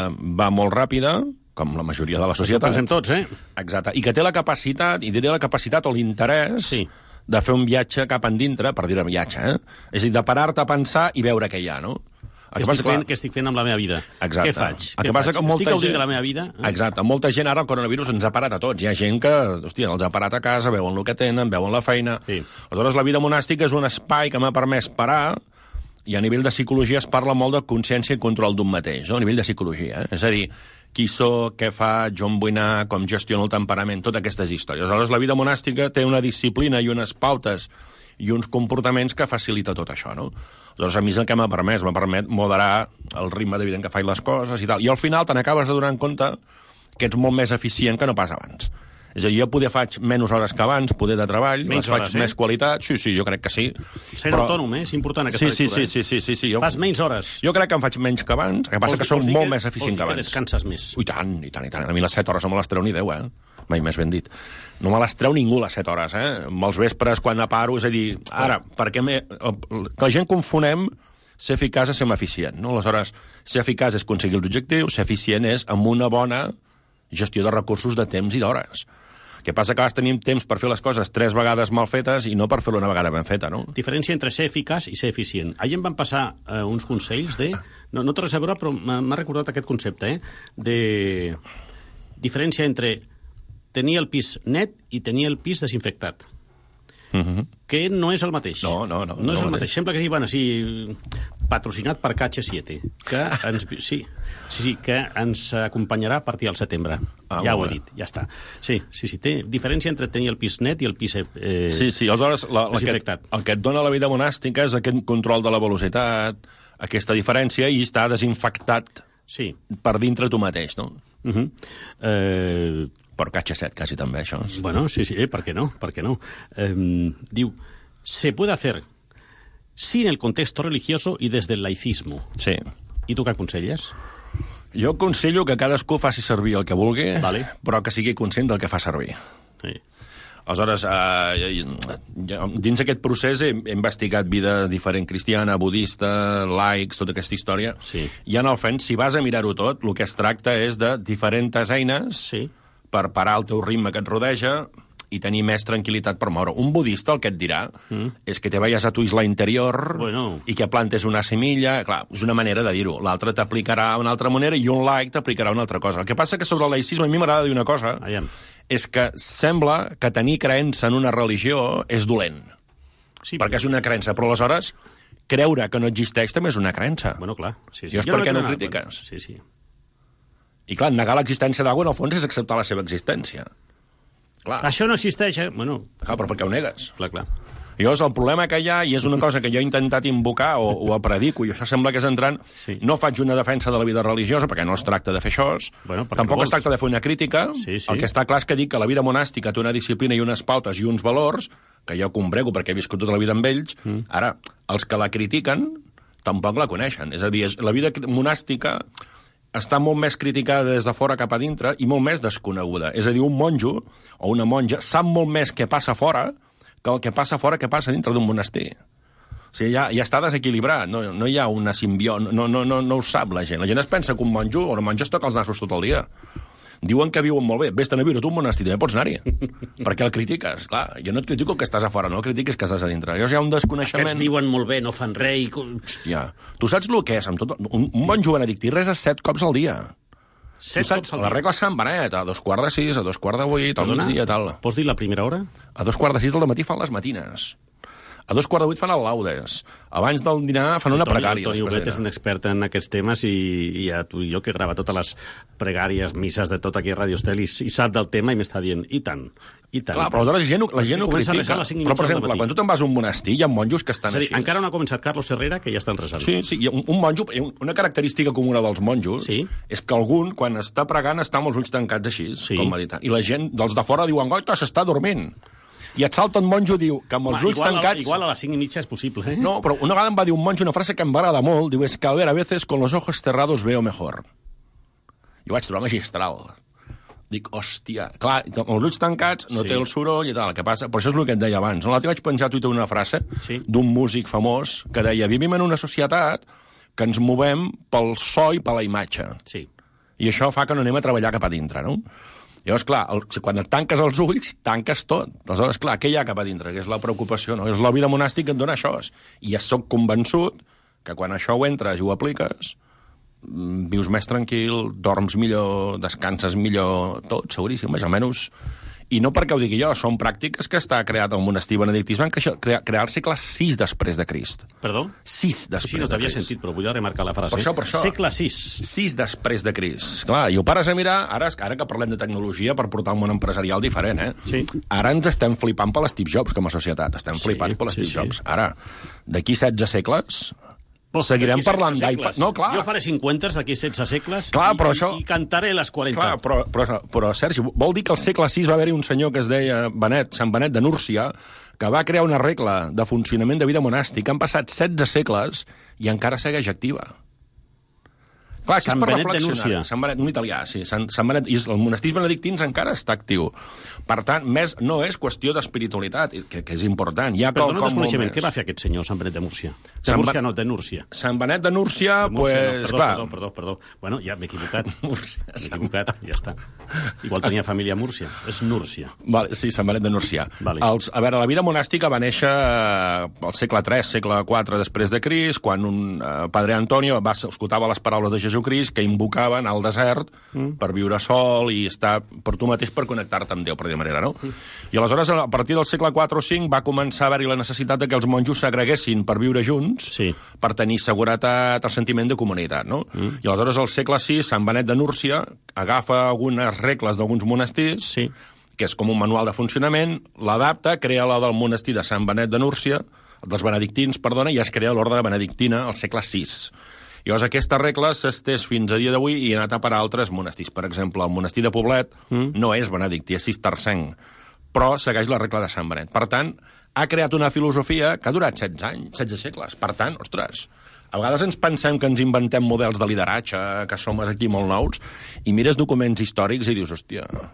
Speaker 10: va molt ràpida, com la majoria de la societat.
Speaker 8: Això pensem tots, eh?
Speaker 10: Exacte. I que té la capacitat, i diré la capacitat o l'interès, sí. de fer un viatge cap endintre, per dir-ne viatge, eh? És a dir, de parar-te a pensar i veure què hi ha, no?
Speaker 8: Què estic, fent, què estic fent amb la meva vida?
Speaker 10: Exacte.
Speaker 8: Què faig?
Speaker 10: El
Speaker 8: què
Speaker 10: que passa
Speaker 8: faig?
Speaker 10: que molta
Speaker 8: estic gaudint
Speaker 10: gent...
Speaker 8: de la meva vida?
Speaker 10: Exacte. Molta gent ara el coronavirus ens ha parat a tots. Hi ha gent que, hòstia, els ha parat a casa, veuen el que tenen, veuen la feina...
Speaker 8: Sí.
Speaker 10: Aleshores, la vida monàstica és un espai que m'ha permès parar i a nivell de psicologia es parla molt de consciència i control d'un mateix, no? A nivell de psicologia, eh? És a dir, qui soc, què faig, on vull anar, com gestiono el temperament, totes aquestes històries. Aleshores, la vida monàstica té una disciplina i unes pautes i uns comportaments que facilita tot això, no? Llavors, a mi és el que m'ha permès, m'ha permet moderar el ritme de vida en què faig les coses i tal. I al final te n'acabes de donar en compte que ets molt més eficient que no pas abans. És a dir, jo poder faig menys hores que abans, poder de treball, menys les faig hores, eh? Més qualitat, sí, sí, jo crec que sí.
Speaker 8: Ser però... autònom, eh? És important aquesta
Speaker 10: sí,
Speaker 8: lectura,
Speaker 10: sí, sí, sí, sí, sí, sí. Jo...
Speaker 8: Fas menys hores.
Speaker 10: Jo crec que en faig menys que abans, el que passa vols, que soc molt que, més eficient que abans.
Speaker 8: Que descanses més.
Speaker 10: Ui, tant, i tant, i tant. A mi les set hores no me les treu ni deu, eh? Mai més ben dit. No me les treu ningú, les set hores, eh? Molts vespres, quan paro, és a dir, ara, perquè me... que la gent confonem ser eficaç és ser eficient, no? Aleshores, ser eficaç és aconseguir els objectius, ser eficient és amb una bona gestió de recursos de temps i d'hores. El que passa que vas tenim temps per fer les coses tres vegades mal fetes i no per fer-lo una vegada ben feta, no?
Speaker 8: Diferència entre ser eficaç i ser eficient. Ahir em van passar eh, uns consells de... No, no té res a veure, però m'ha recordat aquest concepte, eh? De diferència entre tenir el pis net i tenir el pis desinfectat.
Speaker 10: Uh-huh.
Speaker 8: Que no és el mateix.
Speaker 10: No, no, no.
Speaker 8: No és
Speaker 10: no
Speaker 8: el mateix. Sembla que sí, bueno, sí, patrocinat per K H siete, que ens, sí, sí, sí, que ens acompanyarà a partir del setembre. Ah, ja ho he dit, ja està. Sí, sí, sí, té diferència entre tenir el pis net i el pis eh,
Speaker 10: sí, sí, aleshores la, la desinfectat. Que, el que et dona la vida monàstica és aquest control de la velocitat, aquesta diferència, i està desinfectat
Speaker 8: sí.
Speaker 10: per dintre tu mateix, no?
Speaker 8: Uh-huh. Eh...
Speaker 10: Per K H siete, quasi també, això.
Speaker 8: Bueno, sí, sí, eh, ¿por qué no? ¿Por qué no? Eh, diu, se puede hacer sin el contexto religioso y desde el laicismo.
Speaker 10: Sí.
Speaker 8: I tu què aconselles?
Speaker 10: Jo aconsello que cadascú faci servir el que vulgui,
Speaker 8: vale.
Speaker 10: però que sigui conscient del que fa servir.
Speaker 8: Sí.
Speaker 10: Aleshores, eh, dins aquest procés he, he investigat vida diferent cristiana, budista, laics, tota aquesta història.
Speaker 8: Sí.
Speaker 10: I en el fons, si vas a mirar-ho tot, el que es tracta és de diferents eines
Speaker 8: Sí.
Speaker 10: per parar el teu ritme que et rodeja i tenir més tranquil·litat per moure. Un budista el que et dirà mm. és que te vayas a tu isla interior
Speaker 8: bueno.
Speaker 10: i que plantes una semilla. Clar, és una manera de dir-ho. L'altre t'aplicarà una altra manera i un laic t'aplicarà una altra cosa. El que passa que sobre el laicisme a mi m'agrada dir una cosa,
Speaker 8: Aviam.
Speaker 10: és que sembla que tenir creença en una religió és dolent.
Speaker 8: Sí,
Speaker 10: perquè és una creença, però aleshores creure que no existeix també és una creença.
Speaker 8: Bueno, clar. Sí, sí.
Speaker 10: Llavors, per què no ho critiques?
Speaker 8: Sí, sí.
Speaker 10: I clar, negar l'existència d'aigua, en el fons, és acceptar la seva existència. Clar.
Speaker 8: Això no existeix, eh? Bueno...
Speaker 10: Clar, però per què ho negues?
Speaker 8: Clar, clar.
Speaker 10: Llavors, el problema que hi ha, i és una cosa que jo he intentat invocar o, o a predico, i això sembla que és entrant,
Speaker 8: Sí.
Speaker 10: no faig una defensa de la vida religiosa, perquè no es tracta de fer això,
Speaker 8: Bueno, perquè
Speaker 10: tampoc
Speaker 8: no
Speaker 10: es
Speaker 8: vols.
Speaker 10: tracta de fer una crítica,
Speaker 8: Sí, sí.
Speaker 10: el que està clar és que dic que la vida monàstica té una disciplina i unes pautes i uns valors, que jo combrego perquè he viscut tota la vida amb ells, mm. ara, els que la critiquen tampoc la coneixen. És a dir, és, la vida monàstica està molt més criticada des de fora cap a dintre i molt més desconeguda. És a dir, un monjo o una monja sap molt més què passa fora que el que passa fora que passa dintre d'un monestir. O sigui, ja, ja està desequilibrat, no, no hi ha una simbió, no, no, no, no ho sap la gent. La gent es pensa que un monjo o una monja es toca els nassos tot el dia. Diuen que viuen molt bé. Vés-te'n a viure tu un monestir, també pots anar-hi. Per què el critiques? Clar, jo no et critico que estàs a fora, no critiques que estàs a dintre. Llavors hi ha un desconeixement...
Speaker 8: Aquests viuen molt bé, no fan res i...
Speaker 10: Hòstia, tu saps el que és? Amb tot... un, un monjo benedictí resa set cops al dia.
Speaker 8: Set
Speaker 10: tu saps?
Speaker 8: cops al
Speaker 10: La
Speaker 8: dia.
Speaker 10: regla Sant Benet, a dos quarts de sis, a dos quarts de vuit, al
Speaker 8: Perdona?
Speaker 10: migdia, tal.
Speaker 8: Pots dir la primera hora?
Speaker 10: A dos quarts de sis del matí fan les matines. A dos quarts de vuit fan el laudes. Abans del dinar fan una
Speaker 8: Toni,
Speaker 10: pregària.
Speaker 8: Toni
Speaker 10: després
Speaker 8: Obret
Speaker 10: de
Speaker 8: és un
Speaker 10: dinar.
Speaker 8: expert en aquests temes i, i a tu i jo, que grava totes les pregàries, misses de tot aquí a Radio Estel, i, i sap del tema i m'està dient, i tant, i tant.
Speaker 10: Clar, però aleshores la gent, ho- la
Speaker 8: És
Speaker 10: gent
Speaker 8: que
Speaker 10: ho
Speaker 8: comença a
Speaker 10: critica.
Speaker 8: resar a les cinc i
Speaker 10: Però,
Speaker 8: mitja
Speaker 10: per
Speaker 8: del
Speaker 10: exemple,
Speaker 8: matí.
Speaker 10: quan tu te'n vas a un monestir, hi ha monjos que estan
Speaker 8: És a dir,
Speaker 10: així.
Speaker 8: encara no ha començat Carlos Herrera, que ja estan resant.
Speaker 10: Sí, sí, hi ha un, un monjo, una característica comuna dels monjos
Speaker 8: Sí.
Speaker 10: és que algun, quan està pregant, està amb els ulls tancats així,
Speaker 8: Sí.
Speaker 10: com meditant. I la gent dels de fora diuen, goita, s'està dormint. I et salta un monjo, diu, que amb els
Speaker 8: Home,
Speaker 10: ulls
Speaker 8: igual,
Speaker 10: tancats...
Speaker 8: Igual a les cinc i mitja és possible, eh?
Speaker 10: No, però una vegada em va dir un monjo una frase que em va agradar molt, diu, és que a ver, a veces con los ojos cerrados veo mejor. I ho vaig trobar magistral. Dic, hòstia, clar, amb els ulls tancats no
Speaker 8: Sí.
Speaker 10: té el soroll i tal, el que passa... Però això és el que et deia abans. No? L'altre vaig penjar a Twitter una frase
Speaker 8: Sí.
Speaker 10: d'un músic famós que deia, vivim en una societat que ens movem pel so i per la imatge.
Speaker 8: Sí.
Speaker 10: I això fa que no anem a treballar cap a dintre, no? Llavors, clar, el, quan et tanques els ulls, tanques tot. Aleshores, clar, què hi ha cap a dintre? Que és la preocupació, no? És la vida monàstica que et dona això. I ja soc convençut que quan això ho entres i ho apliques, mm, vius més tranquil, dorms millor, descanses millor, tot, seguríssim, més o menys. I no perquè ho digui jo, són pràctiques que està creat el monestir benedictí. Es van crear, crear al segle sis després de Crist.
Speaker 8: Perdó?
Speaker 10: sis després
Speaker 8: Així no
Speaker 10: de
Speaker 8: t'havia
Speaker 10: Crist.
Speaker 8: sentit, però vull remarcar la frase.
Speaker 10: Per això, per això.
Speaker 8: Segle sis.
Speaker 10: sis després de Crist. Clar, i ho pares a mirar, ara, ara que parlem de tecnologia per portar un món empresarial diferent, eh?
Speaker 8: Sí.
Speaker 10: Ara ens estem flipant per l'Steve Jobs com a societat. Estem
Speaker 8: Sí,
Speaker 10: flipants per l'Steve
Speaker 8: sí, sí.
Speaker 10: Jobs. Ara, d'aquí setze segles,
Speaker 8: Pues
Speaker 10: seguirem
Speaker 8: d'aquí
Speaker 10: parlant
Speaker 8: setze
Speaker 10: d'iPad.
Speaker 8: segles.
Speaker 10: No, clar.
Speaker 8: Jo faré cinquanta d'aquí setze segles
Speaker 10: Clar,
Speaker 8: i,
Speaker 10: però
Speaker 8: i,
Speaker 10: això-
Speaker 8: i cantaré les quaranta.
Speaker 10: Clar, però, però, però, Sergi, vol dir que al segle sis va haver-hi un senyor que es deia Benet, Sant Benet de Núrcia, que va crear una regla de funcionament de vida monàstica. Han passat setze segles i encara segueix activa. Clar, que
Speaker 8: Sant
Speaker 10: és per
Speaker 8: Benet de
Speaker 10: reflexionar.
Speaker 8: Núrcia.
Speaker 10: Sant Benet, un italià, sí. Sant, Sant Benet, i el monestirs benedictins encara està actiu. Per tant, més, no és qüestió d'espiritualitat, que, que és important. Hi ha
Speaker 8: Perdona el
Speaker 10: quelcom molt
Speaker 8: desconeixement,
Speaker 10: més.
Speaker 8: què va fer aquest senyor, Sant Benet de Múrcia? De
Speaker 10: Sant
Speaker 8: Múrcia
Speaker 10: Be-
Speaker 8: no, de Núrcia.
Speaker 10: Sant Benet de Núrcia,
Speaker 8: De Múrcia,
Speaker 10: pues,
Speaker 8: no, perdó,
Speaker 10: clar...
Speaker 8: perdó, perdó, perdó. Bueno, ja m'he equivocat.
Speaker 10: Múrcia,
Speaker 8: M'he equivocat, ja està. Igual tenia família a Múrcia. És Núrcia.
Speaker 10: Vale, sí, Sant Benet de Núrcia.
Speaker 8: Vale.
Speaker 10: Els, a veure, la vida monàstica va néixer eh, al segle tres, segle quatre després de Crist, quan un eh, padre Antonio va, escoltava les paraules de Jesucrist que invocava anar al desert mm. per viure sol i estar per tu mateix per connectar-te amb Déu, per dir manera, no? Mm. I aleshores, a partir del segle quatre o cinc, va començar a haver-hi la necessitat de que els monjos s'agreguessin per viure junts,
Speaker 8: Sí.
Speaker 10: per tenir seguretat, el sentiment de comunitat, no? Mm. I aleshores, al segle sis, Sant Benet de Núrcia agafa algunes regles d'alguns monestirs,
Speaker 8: Sí.
Speaker 10: que és com un manual de funcionament, l'adapta, crea la del monestir de Sant Benet de Núrcia, dels benedictins, perdona, i es crea l'ordre benedictina al segle sis. Llavors, aquesta regla s'ha estès fins a dia d'avui i ha anat a parar a altres monestirs. Per exemple, el monestir de Poblet mm. no és benedictí, és cistercenc, però segueix la regla de Sant Benet. Per tant, ha creat una filosofia que ha durat setze anys, setze segles. Per tant, ostres, a vegades ens pensem que ens inventem models de lideratge, que som aquí molt nous, i mires documents històrics i dius, hòstia,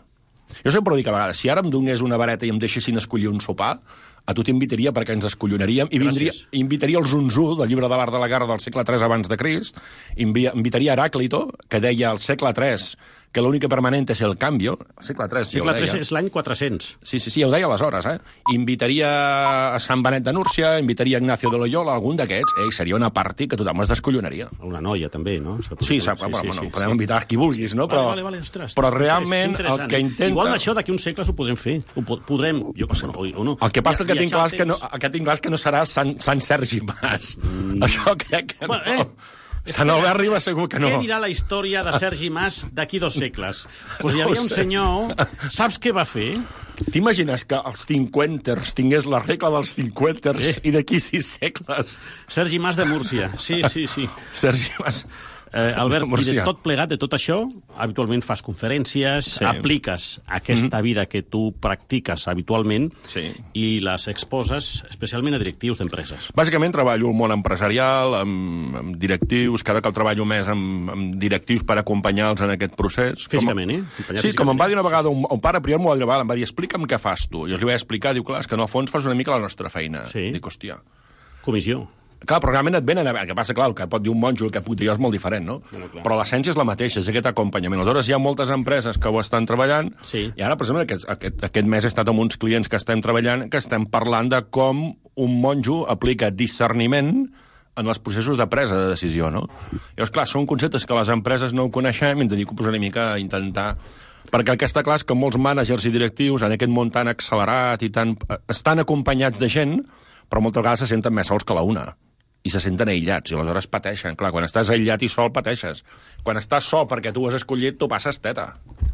Speaker 10: Jo sempre ho dic a vegades, si ara em donés una vareta i em deixessin escollir un sopar, a tu t'invitaria perquè ens escollonaríem i vindria, invitaria el Zunzú del llibre de l'art de la guerra del segle tres abans de Crist, invitaria Heràclito, que deia al segle tres que l'única permanent és el canvio. Segle tres, sí,
Speaker 8: segle tres és l'any quatre-cents.
Speaker 10: Sí, sí, sí, ho deia aleshores, eh? Invitaria a Sant Benet de Núrcia, invitaria a Ignacio de Loyola, algun d'aquests, eh? Seria una party que tothom es descollonaria.
Speaker 8: Una noia, també, no?
Speaker 10: Sí, sap, sí, bueno, sí, sí, podem sí. invitar a qui vulguis, no? Però,
Speaker 8: vale, vale, vale, ostres,
Speaker 10: però realment el que intenta...
Speaker 8: Igual d'això d'aquí uns segles ho podrem fer. Ho podrem, jo no sé, o no.
Speaker 10: El que passa que tinc clar que no, el que tinc clar és que no serà Sant, Sant Sergi Mas. Mm. Això crec que bueno, no. Eh. Sant Albert Riba segur que no.
Speaker 8: Què dirà la història de Sergi Mas d'aquí dos segles? Pues hi havia un senyor... Saps què va fer?
Speaker 10: T'imagines que els cinquanters tingués la regla dels cinquanters eh? I d'aquí sis segles?
Speaker 8: Sergi Mas de Múrcia. Sí, sí, sí.
Speaker 10: Sergi Mas...
Speaker 8: Eh, Albert, i de tot plegat, de tot això, habitualment fas conferències, sí. apliques aquesta mm-hmm. vida que tu practiques habitualment
Speaker 10: sí.
Speaker 8: i les exposes especialment a directius d'empreses.
Speaker 10: Bàsicament treballo al món empresarial, amb, amb directius, cada cop treballo més amb, amb directius per acompanyar-los en aquest procés.
Speaker 8: Físicament,
Speaker 10: com,
Speaker 8: eh?
Speaker 10: Acompanyar sí, físicament. Com em va dir una vegada un, un pare, primer m'ho va dir, em va dir, explica'm què fas tu. I jo li vaig explicar, diu, clar, és que en el fons fas una mica la nostra feina.
Speaker 8: Sí.
Speaker 10: Dic, hòstia.
Speaker 8: Comissió.
Speaker 10: Clar, però realment et venen a veure. El que passa, clar, el que pot dir un monjo, el que puc dir jo és molt diferent, no?
Speaker 8: Bueno,
Speaker 10: però l'essència és la mateixa, és aquest acompanyament. Aleshores, hi ha moltes empreses que ho estan treballant,
Speaker 8: sí.
Speaker 10: i ara, per exemple, aquest, aquest, aquest mes he estat amb uns clients que estem treballant, que estem parlant de com un monjo aplica discerniment en els processos de presa de decisió, no? Llavors, clar, són conceptes que les empreses no ho coneixem i em dedico pues, una mica a intentar... Perquè el que està clar és que molts mànagers i directius en aquest món tan accelerat i tan... estan acompanyats de gent, però moltes vegades se senten més sols que la una. I se senten aïllats, i aleshores pateixen. Clar, quan estàs aïllat i sol, pateixes. Quan estàs sol perquè tu has escollit, tu passes teta.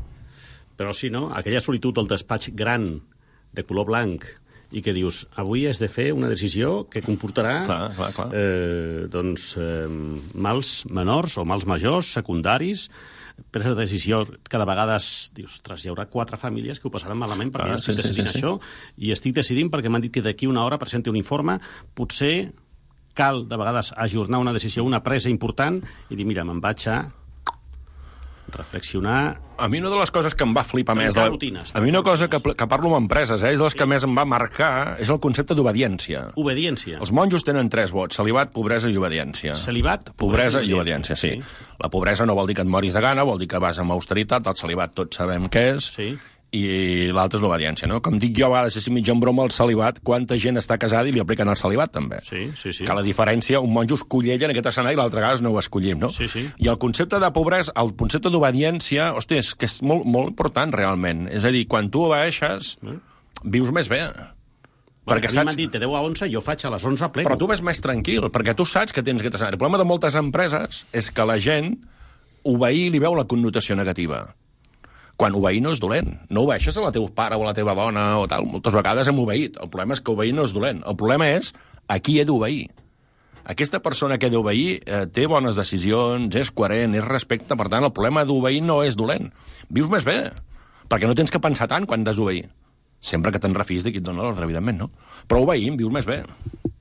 Speaker 8: Però sí, no? Aquella solitud del despatx gran, de color blanc, i que dius, avui has de fer una decisió que comportarà
Speaker 10: clar, clar, clar.
Speaker 8: Eh, doncs, eh, mals menors o mals majors, secundaris, presa de decisió que de vegades dius, ostres, hi haurà quatre famílies que ho passaran malament perquè ah, jo estic sí, decidint sí, sí, això, sí. I estic decidint perquè m'han dit que d'aquí una hora presenti un informe, potser cal, de vegades, ajornar una decisió, una presa important, i dir, mira, me'n vaig a reflexionar...
Speaker 10: A mi una de les coses que em va flipar més... De...
Speaker 8: Rutines,
Speaker 10: a mi una cosa que, que parlo amb empreses, eh, és de les sí. que més em va marcar, és el concepte d'obediència.
Speaker 8: Obediència.
Speaker 10: Els monjos tenen tres vots, celibat, pobresa i obediència.
Speaker 8: Celibat,
Speaker 10: pobresa, pobresa i obediència, sí. sí. La pobresa no vol dir que et moris de gana, vol dir que vas amb austeritat, el celibat tots sabem què és,
Speaker 8: sí.
Speaker 10: i l'altre és l'obediència, no? Com dic jo, a vegades, si mitja en broma el celibat, quanta gent està casada i li apliquen el celibat, també.
Speaker 8: Sí, sí, sí.
Speaker 10: Que la diferència, un monjo escull ella en aquest escenari i l'altre vegades no ho escollim, no?
Speaker 8: Sí, sí.
Speaker 10: I el concepte de pobresa, el concepte d'obediència, hosti, és que és molt, molt important, realment. És a dir, quan tu obeeixes, mm. vius més bé.
Speaker 8: Bueno, perquè a mi saps... m'han dit de deu a onze, jo faig a les onze pleno.
Speaker 10: Però tu ves més tranquil, perquè tu saps que tens aquest escenari. El problema de moltes empreses és que la gent obeir li veu la connotació negativa. Quan obeir no és dolent. No obeeixes a la teva pare o a la teva dona o tal. Moltes vegades hem obeït. El problema és que obeir no és dolent. El problema és a qui he d'obeir. Aquesta persona que he d'obeir eh, té bones decisions, és coherent, és respecte. Per tant, el problema d'obeir no és dolent. Vius més bé, perquè no tens que pensar tant quan has d'obeir. Sempre que te'n refis de qui et dona l'ordre, evidentment, no? Però obeïm, vius més bé.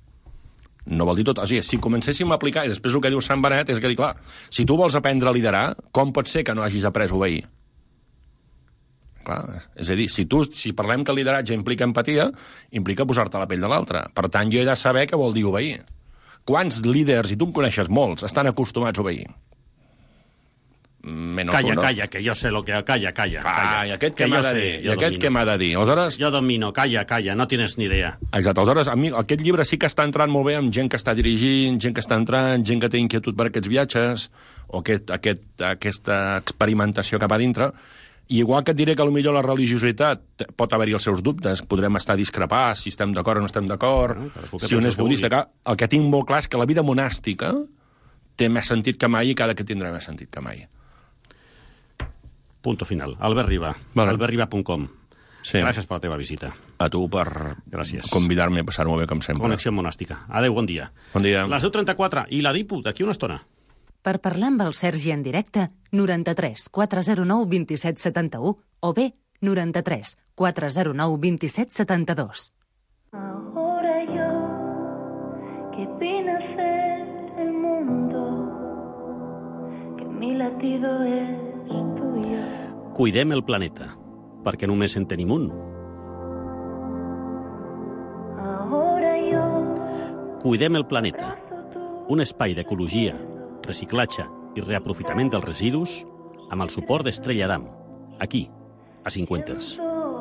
Speaker 10: No vol dir tot... O sigui, si comencéssim a aplicar, i després el que diu Sant Benet és que, clar, si tu vols aprendre a liderar, com pot ser que no hagis après a obeir? Clar, és a dir, si, tu, si parlem que el lideratge implica empatia, implica posar-te a la pell de l'altre. Per tant, jo he de saber què vol dir obeir. Quants líders, i tu en coneixes molts, estan acostumats a obeir? Menos
Speaker 8: calla,
Speaker 10: uno.
Speaker 8: Calla, que jo sé lo que... Calla, calla,
Speaker 10: ah,
Speaker 8: calla.
Speaker 10: I aquest què m'ha de dir? I aquest què m'ha de dir? Aleshores...
Speaker 8: Jo domino, calla, calla, no tienes ni idea.
Speaker 10: Exacte, aleshores, a mi aquest llibre sí que està entrant molt bé amb gent que està dirigint, gent que està entrant, gent que té inquietud per aquests viatges, o aquest, aquest, aquesta experimentació cap a dintre. I igual que et diré que potser la religiositat pot haver-hi els seus dubtes, podrem estar a discrepar si estem d'acord o no estem d'acord, no, si un és budista. Que el que tinc molt clar és que la vida monàstica té més sentit que mai i cada que tindrà més sentit que mai.
Speaker 8: Punto final. Albert Riba, vale. albert riba punt com. Sí. Gràcies per la teva visita.
Speaker 10: A tu per
Speaker 8: Gràcies.
Speaker 10: convidar-me a passar-m'ho bé, com sempre.
Speaker 8: Connexió monàstica. Adéu, bon dia.
Speaker 10: Bon dia.
Speaker 8: Les deu trenta-quatre i la Dipu, d'aquí una estona.
Speaker 5: Per parlar amb el Sergi en directe, noranta-tres quatre zero nou vint set setanta-u o bé noranta-tres quatre zero nou vint set setanta-dos.
Speaker 11: Ahora yo, que vine a ser el mundo, que mi latido es tuyo.
Speaker 8: Cuidem el planeta. perquè només en tenim un. Cuidem el planeta. Un espai d'ecologia, reciclatge i reaprofitament dels residus amb el suport d'Estrella Damm, aquí, a Cinquenters.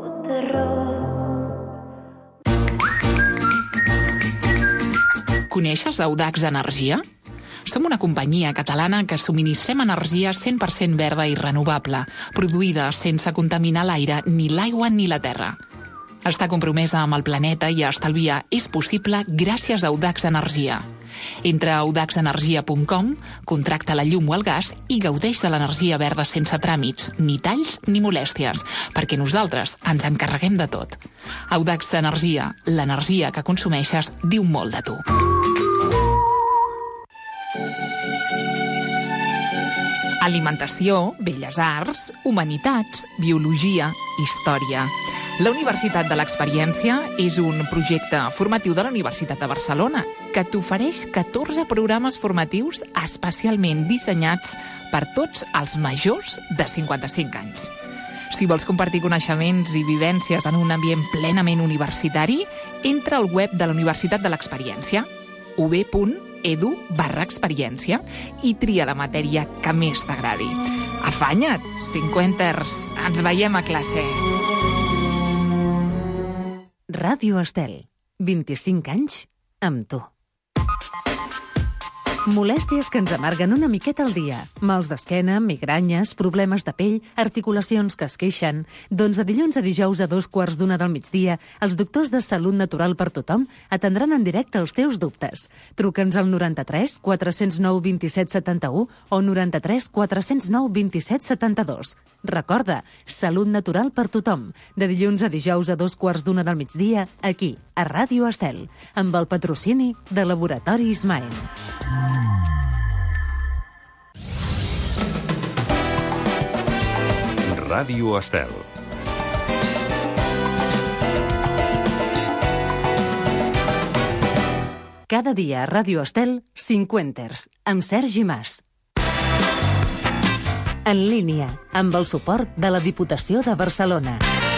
Speaker 1: Coneixes Audax Energia? Som una companyia catalana que subministrem energia cent per cent verda i renovable, produïda sense contaminar l'aire, ni l'aigua ni la terra. Estar compromesa amb el planeta i estalviar és possible gràcies a Audax Energia. Entra a audax energia punt com, contracta la llum o el gas i gaudeix de l'energia verda sense tràmits, ni talls ni molèsties, perquè nosaltres ens encarreguem de tot. Audax Energia, l'energia que consumeixes diu molt de tu. Alimentació, belles arts, humanitats, biologia, història. La Universitat de l'Experiència és un projecte formatiu de la Universitat de Barcelona que t'ofereix catorze programes formatius especialment dissenyats per tots els majors de cinquanta-cinc anys. Si vols compartir coneixements i vivències en un ambient plenament universitari, entra al web de la Universitat de l'Experiència, u be punt edu barra experiència, i tria la matèria que més t'agradi. Afanya't, Cinquenters, ens veiem a classe.
Speaker 5: Ràdio Estel, vint-i-cinc anys amb tu. Molèsties que ens amarguen una miqueta al dia. Mals d'esquena, migranyes, problemes de pell, articulacions que es queixen. Doncs de dilluns a dijous a dos quarts d'una del migdia, els doctors de Salut Natural per Tothom atendran en directe els teus dubtes. Truca'ns al noranta-tres quatre zero nou vint-i-set setanta-u o noranta-tres quatre zero nou vint-i-set setanta-dos. Recorda, Salut Natural per Tothom, de dilluns a dijous a dos quarts d'una del migdia, aquí, a Ràdio Estel, amb el patrocini de Laboratori Ismael.
Speaker 2: Ràdio Estel.
Speaker 5: Cada dia a Ràdio Estel, Cinquenters, amb Sergi Mas. En línia, amb el suport de la Diputació de Barcelona.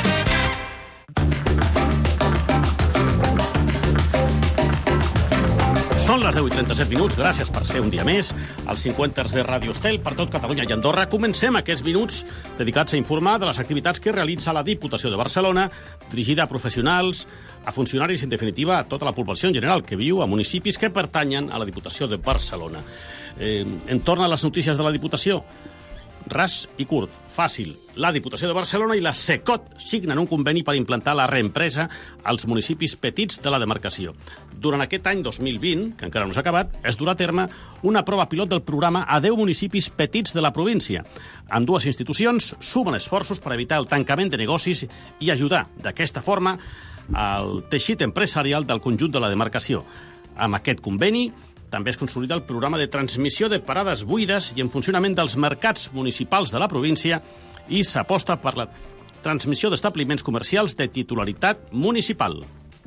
Speaker 8: Són les deu i trenta-set minuts, gràcies per ser un dia més als Cinquenters de Ràdio Estel per tot Catalunya i Andorra. Comencem aquests minuts dedicats a informar de les activitats que realitza la Diputació de Barcelona, dirigida a professionals, a funcionaris i, en definitiva, a tota la població en general que viu a municipis que pertanyen a la Diputació de Barcelona. Eh, en torn a les notícies de la Diputació, ras i curt, fàcil. La Diputació de Barcelona i la SECOT signen un conveni per implantar la reempresa als municipis petits de la demarcació. Durant aquest any dos mil vint, que encara no s'ha acabat, es durà a terme una prova pilot del programa a deu municipis petits de la província. Ambdues institucions sumen esforços per evitar el tancament de negocis i ajudar, d'aquesta forma, al teixit empresarial del conjunt de la demarcació. Amb aquest conveni, també es consolida el programa de transmissió de parades buides i en funcionament dels mercats municipals de la província i s'aposta per la transmissió d'establiments comercials de titularitat municipal.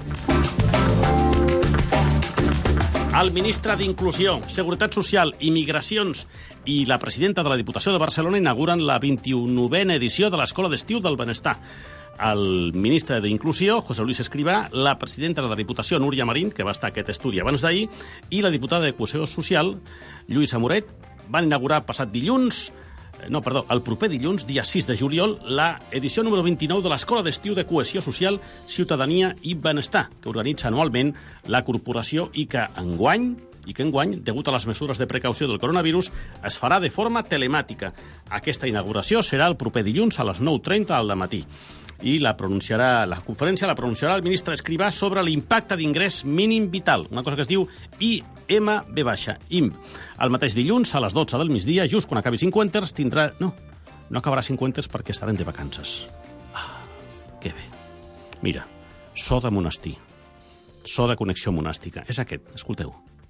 Speaker 8: El ministre d'Inclusió, Seguretat Social i Migracions i la presidenta de la Diputació de Barcelona inauguren la vint-i-novena edició de l'Escola d'Estiu del Benestar. El ministre d'Inclusió, José Luis Escrivá, la presidenta de la Diputació, Núria Marín, que va estar a aquest estudi abans d'ahir, i la diputada de Cohesió Social, Lluïsa Moret, van inaugurar passat dilluns, no, perdó, el proper dilluns, dia sis de juliol, la edició número vint-i-nou de l'Escola d'Estiu de Cohesió Social, Ciutadania i Benestar, que organitza anualment la corporació i que enguany i que enguany, degut a les mesures de precaució del coronavirus, es farà de forma telemàtica. Aquesta inauguració serà el proper dilluns a les nou trenta al dematí. I la pronunciarà, la conferència la pronunciarà el ministre Escrivá sobre l'impacte d'ingrés mínim vital, una cosa que es diu I M V baixa, I M V. El mateix dilluns, a les dotze del migdia, just quan acabi Cinquenters, tindrà... No, no acabarà Cinquenters perquè estarem de vacances. Ah, que bé. Mira, so de monestir, so de connexió monàstica. És aquest, escolteu.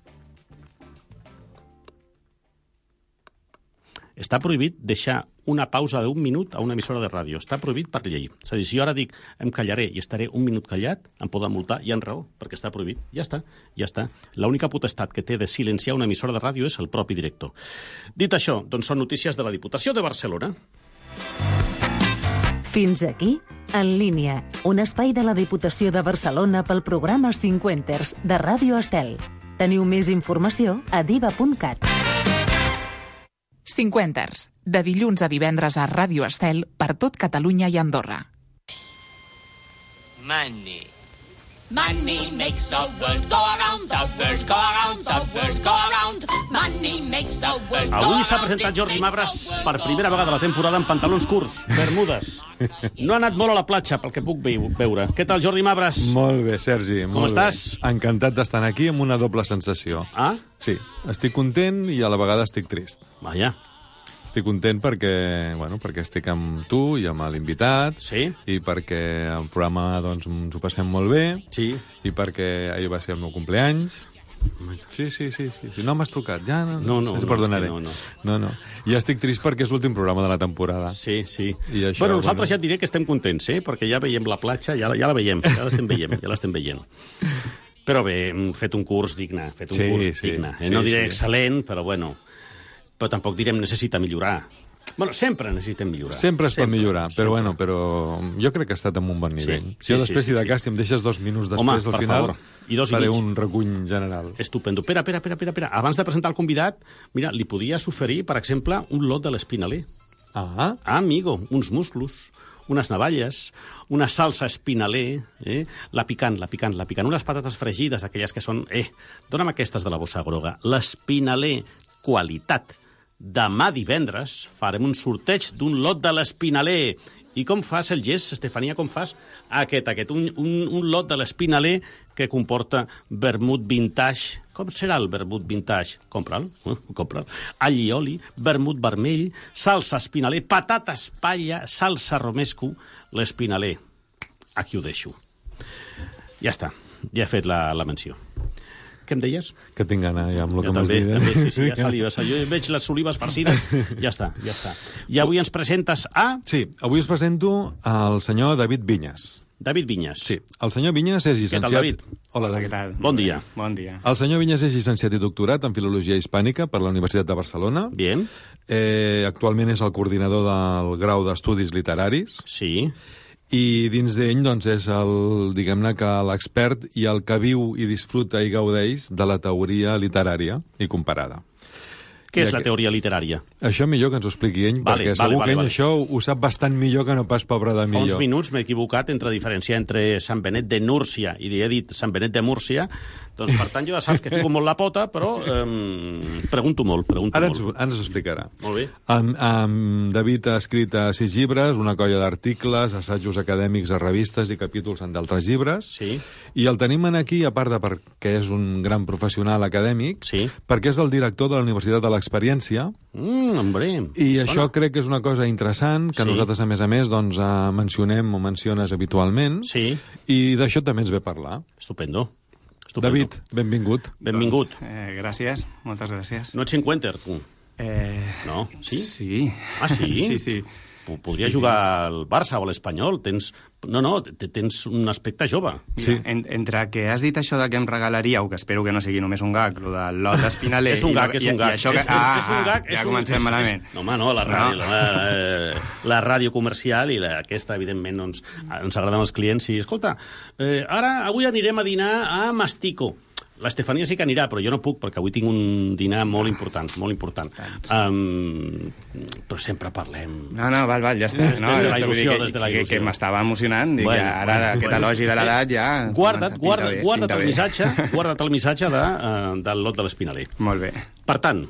Speaker 8: Està prohibit deixar una pausa d'un minut a una emissora de ràdio. Està prohibit per llei. És a dir, si jo ara dic em callaré i estaré un minut callat, em poden multar, i en raó, perquè està prohibit. Ja està, ja està. L'única potestat que té de silenciar una emissora de ràdio és el propi director. Dit això, doncs són notícies de la Diputació de Barcelona.
Speaker 5: Fins aquí, En línia, un espai de la Diputació de Barcelona pel programa Cinquenters de Ràdio Estel. Teniu més informació a diva punt cat.
Speaker 1: Cinquenters, de dilluns a divendres a Ràdio Estel per tot Catalunya i Andorra.
Speaker 12: Money. Money makes the world go around, the world go around, the world go around. Money makes the world go around.
Speaker 8: Avui s'ha presentat Jordi Mabras per primera vegada a la temporada en pantalons curts, bermudes. No ha anat molt a la platja, pel que puc veure. Què tal, Jordi Mabras?
Speaker 13: Molt bé, Sergi.
Speaker 8: Com
Speaker 13: molt
Speaker 8: estàs?
Speaker 13: Bé. Encantat d'estar aquí amb una doble sensació.
Speaker 8: Ah?
Speaker 13: Sí, estic content i a la vegada estic trist.
Speaker 8: Vaja.
Speaker 13: Estic content perquè, bueno, perquè estic amb tu i amb l'invitat.
Speaker 8: Sí.
Speaker 13: I perquè el programa doncs, ens ho passem molt bé.
Speaker 8: Sí.
Speaker 13: I perquè ahir va ser el meu compleanys. Sí, sí, sí, sí, sí. No m'has trucat, ja no,
Speaker 8: no, no,
Speaker 13: no,
Speaker 8: perdonaré. No, no.
Speaker 13: no, no. I estic trist perquè és l'últim programa de la temporada.
Speaker 8: Sí, sí.
Speaker 13: I això,
Speaker 8: bueno, nosaltres
Speaker 13: bueno...
Speaker 8: ja et diré que estem contents, eh? Perquè ja veiem la platja, ja, ja la veiem, ja l'estem veient, ja l'estem veient. Però bé, hem fet un curs digne, fet un
Speaker 13: sí,
Speaker 8: curs
Speaker 13: sí,
Speaker 8: digne. Eh?
Speaker 13: Sí,
Speaker 8: no diré
Speaker 13: sí.
Speaker 8: excel·lent, però bueno, però tampoc direm necessita millorar. Bueno, sempre necessitem millorar.
Speaker 13: Sempre es
Speaker 8: sempre,
Speaker 13: pot millorar, però
Speaker 8: sempre.
Speaker 13: bueno, però jo crec que ha estat en un bon nivell.
Speaker 8: Sí,
Speaker 13: si jo
Speaker 8: sí,
Speaker 13: després,
Speaker 8: sí,
Speaker 13: si de
Speaker 8: sí,
Speaker 13: cas, si em deixes dos minuts després,
Speaker 8: Home,
Speaker 13: al
Speaker 8: per
Speaker 13: final,
Speaker 8: favor. I dos i
Speaker 13: faré
Speaker 8: mig.
Speaker 13: un recull general.
Speaker 8: Estupendo. Espera, espera, espera, espera. Abans de presentar el convidat, mira, li podies oferir, per exemple, un lot de l'espinaler.
Speaker 13: Ah?
Speaker 8: Ah, amigo, uns musclos, unes navalles, una salsa espinaler, eh? la picant, la picant, la picant, unes patates fregides, d'aquelles que són... Eh, dona'm aquestes de la bossa groga. L'espinaler, qualitat. Demà divendres farem un sorteig d'un lot de l'espinaler. I com fas el gest, Estefania, com fas? Aquest, aquest, un, un, un lot de l'espinaler que comporta vermut vintage. Com serà el vermut vintage? Compra'l, eh? compra'l. All i oli, vermut vermell, salsa espinaler, patata espatlla, salsa romesco, l'espinaler. Aquí ho deixo. Ja està, ja he fet la, la menció. Què em deies?
Speaker 13: Que tinc gana, ja, amb el
Speaker 8: jo
Speaker 13: que m'has
Speaker 8: també,
Speaker 13: dit. Eh?
Speaker 8: També, sí, sí, ja saliva. Jo veig les olives farcides. Ja està, ja està. I avui ens presentes a...
Speaker 13: Sí, avui us presento al senyor David Vinyes.
Speaker 8: David Vinyes.
Speaker 13: Sí, el senyor Vinyes és llicenciat...
Speaker 8: Què tal, David?
Speaker 13: Hola,
Speaker 14: Hola,
Speaker 13: David.
Speaker 14: què tal?
Speaker 8: Bon dia.
Speaker 14: Bon dia.
Speaker 13: El senyor Vinyes és llicenciat i doctorat en Filologia Hispànica per la Universitat de Barcelona.
Speaker 8: Bien.
Speaker 13: Eh, actualment és el coordinador del grau d'Estudis Literaris.
Speaker 8: Sí.
Speaker 13: I dins d'ell, doncs, és el, diguem-ne, que l'expert i el que viu i disfruta i gaudeix de la teoria literària i comparada.
Speaker 8: Què
Speaker 13: I
Speaker 8: és la teoria literària?
Speaker 13: Això millor que ens ho expliqui ell,
Speaker 8: Vale,
Speaker 13: perquè
Speaker 8: vale,
Speaker 13: segur
Speaker 8: vale,
Speaker 13: que ell
Speaker 8: vale.
Speaker 13: això ho sap bastant millor que no pas pobre de
Speaker 8: Fa
Speaker 13: millor.
Speaker 8: uns minuts m'he equivocat entre diferenciar entre Sant Benet de Núrcia i he dit Sant Benet de Múrcia. Doncs, per tant, jo ja saps que fico molt la pota, però eh, pregunto molt, pregunto
Speaker 13: Ara ens,
Speaker 8: molt.
Speaker 13: ens ho explicarà.
Speaker 8: Molt bé.
Speaker 13: En, en David ha escrit a sis llibres, una colla d'articles, assajos acadèmics a revistes i capítols en d'altres llibres.
Speaker 8: Sí.
Speaker 13: I el tenim aquí, a part de perquè és un gran professional acadèmic,
Speaker 8: sí.
Speaker 13: perquè és el director de la Universitat de l'Experiència.
Speaker 8: Mm, hombre,
Speaker 13: I
Speaker 8: sona.
Speaker 13: això crec que és una cosa interessant, que
Speaker 8: Sí.
Speaker 13: nosaltres, a més a més, doncs, eh, mencionem o menciones habitualment.
Speaker 8: Sí.
Speaker 13: I d'això també ens ve a parlar.
Speaker 8: Estupendo. Estupendo.
Speaker 13: David, benvingut.
Speaker 8: Benvingut.
Speaker 14: Doncs, eh, gràcies, moltes gràcies.
Speaker 8: No ets cinquenter, tu?
Speaker 14: Eh...
Speaker 8: No? Sí?
Speaker 14: Sí.
Speaker 8: Ah, sí?
Speaker 14: Sí, sí.
Speaker 8: P- Podria
Speaker 14: Sí.
Speaker 8: jugar al Barça o a l'Espanyol. Tens... No, no, t- tens un aspecte jove.
Speaker 14: Mira, en, entre que has dit això de que em regalaríeu, que espero que no sigui només un gag, lo del lot d'espinaler...
Speaker 8: És un gag,
Speaker 14: i,
Speaker 8: és un
Speaker 14: i,
Speaker 8: gag.
Speaker 14: I això que...
Speaker 8: És, és,
Speaker 14: ah,
Speaker 8: és un gag.
Speaker 14: ja
Speaker 8: és un,
Speaker 14: comencem
Speaker 8: és,
Speaker 14: malament.
Speaker 8: És, no, home, no, la ràdio,
Speaker 14: No.
Speaker 8: no. La, eh, la ràdio comercial i la, aquesta, evidentment, doncs, ens agraden els clients. I, escolta, eh, ara, avui anirem a dinar a Mastico. L'Estefania sí que anirà, però jo no puc, perquè avui tinc un dinar molt important, molt important. Um, però sempre parlem...
Speaker 14: No, no, val, val, ja està.
Speaker 8: Des,
Speaker 14: No,
Speaker 8: des de la
Speaker 14: vull dir
Speaker 8: il·lusió,
Speaker 14: que,
Speaker 8: des de la
Speaker 14: que,
Speaker 8: il·lusió.
Speaker 14: que m'estava emocionant, dic,
Speaker 8: Bueno,
Speaker 14: ja, ara
Speaker 8: bueno,
Speaker 14: aquest
Speaker 8: bueno.
Speaker 14: elogi de l'edat ja...
Speaker 8: Guarda't,
Speaker 14: comença,
Speaker 8: guarda,
Speaker 14: pinta bé,
Speaker 8: guarda't
Speaker 14: pinta
Speaker 8: el
Speaker 14: bé.
Speaker 8: missatge, guarda't el missatge de, uh, del lot de l'Espinaler.
Speaker 14: Molt bé.
Speaker 8: Per tant,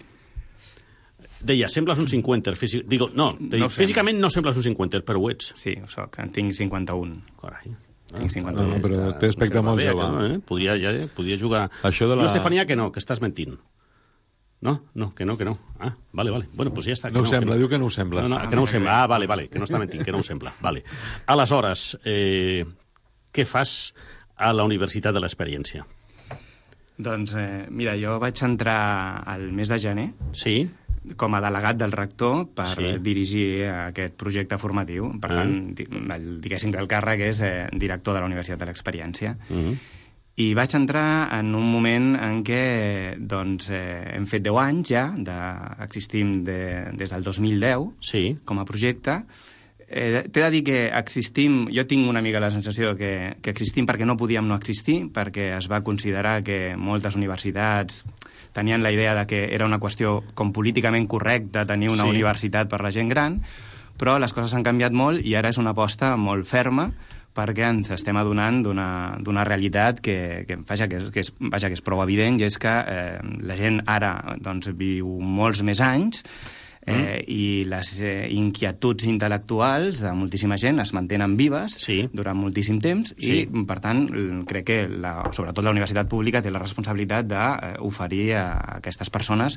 Speaker 8: deia, sembles un cinquenter. Físic... Digo, no, deia,
Speaker 14: No ho
Speaker 8: físicament no sembles un cinquenter, però ho ets.
Speaker 14: Sí, ho soc, en tinc cinquanta-un.
Speaker 8: Carai.
Speaker 14: Tinc cinquanta-un.
Speaker 13: No, no, però té aspecte molt
Speaker 8: Bé,
Speaker 13: jove.
Speaker 8: no, eh? Podria, ja, podria jugar...
Speaker 13: Això de la-
Speaker 8: Diu, Estefania, que no, que estàs mentint. No, no, que no, que no. Ah, vale, vale. Bueno, doncs ja està.
Speaker 13: No ho
Speaker 8: que
Speaker 13: sembla,
Speaker 8: que
Speaker 13: diu que no ho sembles.
Speaker 8: No, no, que no ho sembla. Ah, vale, vale, que no està mentint, que no ho sembla. Vale. Aleshores, eh, què fas a la Universitat de l'Experiència?
Speaker 14: Doncs, eh, mira, jo vaig entrar al mes de gener
Speaker 8: Sí?
Speaker 14: com a delegat del rector per
Speaker 8: Sí.
Speaker 14: sí. dirigir aquest projecte formatiu. Per
Speaker 8: Ah.
Speaker 14: tant, di- el, diguéssim que el càrrec és eh, director de la Universitat de l'Experiència.
Speaker 8: Mm.
Speaker 14: I vaig entrar en un moment en què doncs, eh, hem fet deu anys ja, de, existim de, des del dos mil deu
Speaker 8: sí.
Speaker 14: com a projecte, Eh, T'he de dir que existim... Jo tinc una mica la sensació que, que existim perquè no podíem no existir, perquè es va considerar que moltes universitats tenien la idea de que era una qüestió com políticament correcta tenir una
Speaker 8: Sí.
Speaker 14: universitat per la gent gran, però les coses han canviat molt i ara és una aposta molt ferma perquè ens estem adonant d'una d'una realitat que, que, vaja, que, és, que és, vaja, que és prou evident, i és que eh, la gent ara doncs, viu molts més anys eh, mm. i les eh, inquietuds intel·lectuals de moltíssima gent es mantenen vives
Speaker 8: sí.
Speaker 14: durant moltíssim temps
Speaker 8: Sí.
Speaker 14: i, per tant, crec que la, sobretot la universitat pública té la responsabilitat d'oferir a aquestes persones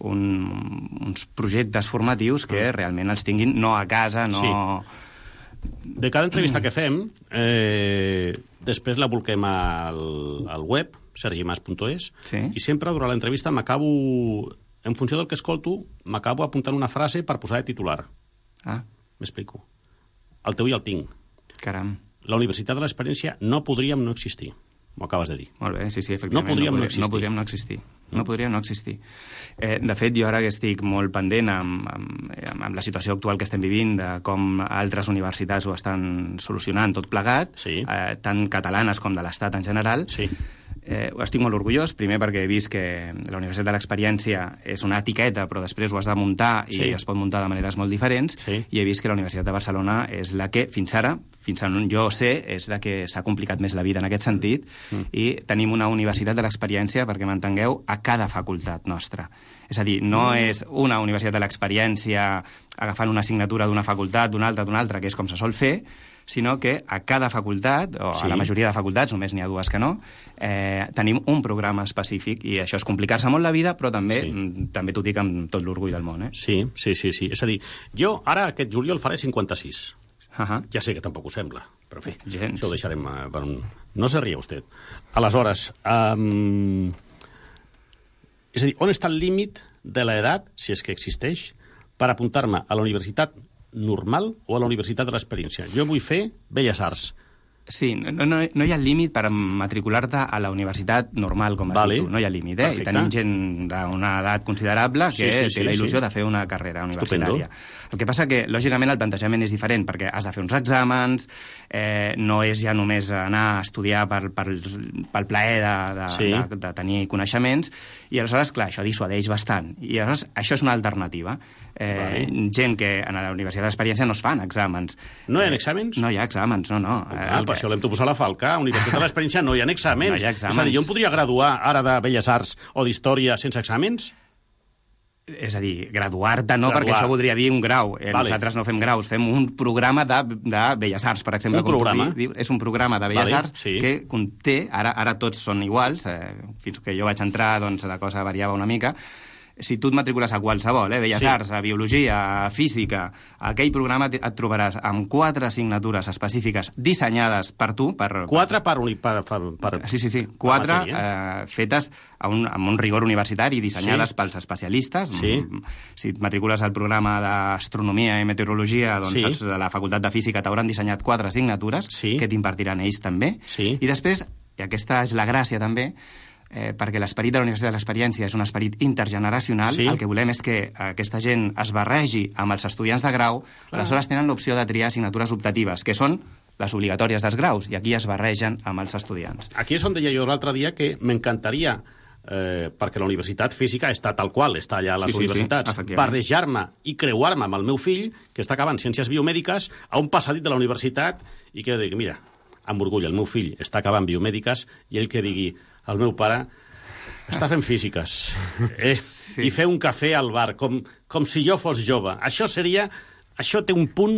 Speaker 14: un, uns projectes formatius que mm. realment els tinguin no a casa, no...
Speaker 8: Sí. De cada entrevista que fem, eh, després la volquem al, al web, sergi mas punt es,
Speaker 14: sí.
Speaker 8: i sempre durant l'entrevista m'acabo, en funció del que escolto, m'acabo apuntant una frase per posar de titular.
Speaker 14: Ah.
Speaker 8: M'explico. El teu i el tinc.
Speaker 14: Caram.
Speaker 8: La Universitat de l'Experiència no podríem no existir. M'ho acabes de dir.
Speaker 14: Molt bé, sí, sí, efectivament.
Speaker 8: No podríem no,
Speaker 14: no,
Speaker 8: existir.
Speaker 14: no podríem no existir. No podríem no existir. Eh, de fet, jo ara que estic molt pendent amb, amb, amb la situació actual que estem vivint, de com altres universitats ho estan solucionant tot plegat,
Speaker 8: sí.
Speaker 14: eh, tant catalanes com de l'Estat en general,
Speaker 8: sí.
Speaker 14: eh, estic molt orgullós, primer perquè he vist que la Universitat de l'Experiència és una etiqueta, però després ho has de muntar i
Speaker 8: sí.
Speaker 14: es pot muntar de maneres molt diferents,
Speaker 8: sí.
Speaker 14: i he vist que la Universitat de Barcelona és la que, fins ara, fins on jo sé, és la que s'ha complicat més la vida en aquest sentit, mm. i tenim una Universitat de l'Experiència, perquè m'entengueu, a cada facultat nostra. És a dir, no mm. és una Universitat de l'Experiència agafant una assignatura d'una facultat, d'una altra, d'una altra, que és com se sol fer, sinó que a cada facultat, o sí. a la majoria de facultats, només n'hi ha dues que no, eh, tenim un programa específic, i això és complicar-se molt la vida, però també sí. també t'ho dic amb tot l'orgull del món. Eh?
Speaker 8: Sí, sí, sí, sí. És a dir, jo ara aquest juliol faré cinquanta-sis.
Speaker 14: Uh -huh.
Speaker 8: Ja sé que tampoc ho sembla, però en fi,
Speaker 14: Gens.
Speaker 8: això ho deixarem uh, per un... No se ria usted. Aleshores, um... és a dir, on està el límit de l'edat, si és que existeix, per apuntar-me a la universitat normal o a la Universitat de l'Experiència? Jo vull fer Belles Arts.
Speaker 14: Sí, no, no, no hi ha límit per matricular-te a la universitat normal, com has
Speaker 8: vale.
Speaker 14: dit tu. No hi ha límit, eh?
Speaker 8: Perfecte.
Speaker 14: I tenim gent d'una edat considerable que
Speaker 8: sí, sí, sí,
Speaker 14: té la il·lusió
Speaker 8: sí.
Speaker 14: de fer una carrera universitària.
Speaker 8: Estupendo.
Speaker 14: El que passa que, lògicament, el plantejament és diferent, perquè has de fer uns exàmens, eh, no és ja només anar a estudiar per, per, pel plaer de, de,
Speaker 8: sí.
Speaker 14: de, de tenir coneixements, i aleshores, clar, això dissuadeix bastant. I aleshores, això és una alternativa. Eh, vale. Gent que en la Universitat de l'Experiència no es fan exàmens.
Speaker 8: No hi ha exàmens?
Speaker 14: No hi ha exàmens, no, no.
Speaker 8: Ah, per això l'hem de posar a la falca. A Universitat de l'Experiència no hi ha exàmens.
Speaker 14: No hi ha exàmens.
Speaker 8: És a dir, jo em podria graduar ara de Belles Arts o d'Història sense exàmens?
Speaker 14: És a dir, graduar-te no,
Speaker 8: Graduar.
Speaker 14: perquè això voldria dir un grau. Eh,
Speaker 8: vale.
Speaker 14: Nosaltres no fem graus, fem un programa de, de Belles Arts, per exemple.
Speaker 8: Un programa?
Speaker 14: Diu, és un programa de Belles
Speaker 8: vale,
Speaker 14: Arts
Speaker 8: sí.
Speaker 14: que conté, ara, ara tots són iguals, eh, fins que jo vaig entrar doncs la cosa variava una mica. Si tu et matricules a qualsevol, eh, Belles
Speaker 8: sí.
Speaker 14: Arts, a Biologia, a Física, aquell programa et trobaràs amb quatre assignatures específiques dissenyades per tu. Per,
Speaker 8: quatre per... per, per, per
Speaker 14: sí, sí, sí. Quatre eh, fetes a un, amb un rigor universitari, dissenyades sí. pels especialistes.
Speaker 8: Sí.
Speaker 14: Si et matricules al programa d'Astronomia i Meteorologia, doncs
Speaker 8: sí.
Speaker 14: els de la Facultat de Física t'hauran dissenyat quatre assignatures
Speaker 8: sí.
Speaker 14: que t'impartiran ells també.
Speaker 8: Sí.
Speaker 14: I després, i aquesta és la gràcia també, Eh, perquè l'esperit de la Universitat de l'Experiència és un esperit intergeneracional,
Speaker 8: sí.
Speaker 14: el que volem és que aquesta gent es barregi amb els estudiants de grau, clar. Aleshores tenen l'opció de triar assignatures optatives, que són les obligatòries dels graus, i aquí es barregen amb els estudiants.
Speaker 8: Aquí és on deia jo l'altre dia que m'encantaria, eh, perquè la universitat física està tal qual, està allà a les
Speaker 14: sí,
Speaker 8: universitats,
Speaker 14: sí, sí,
Speaker 8: barrejar-me i creuar-me amb el meu fill, que està acabant ciències biomèdiques, a un passadit de la universitat, i que jo digui, mira, amb orgull, el meu fill està acabant biomèdiques, i ell que digui, el meu pare està fent físiques, eh? sí. i fer un cafè al bar, com, com si jo fos jove. Això seria... Això té un punt...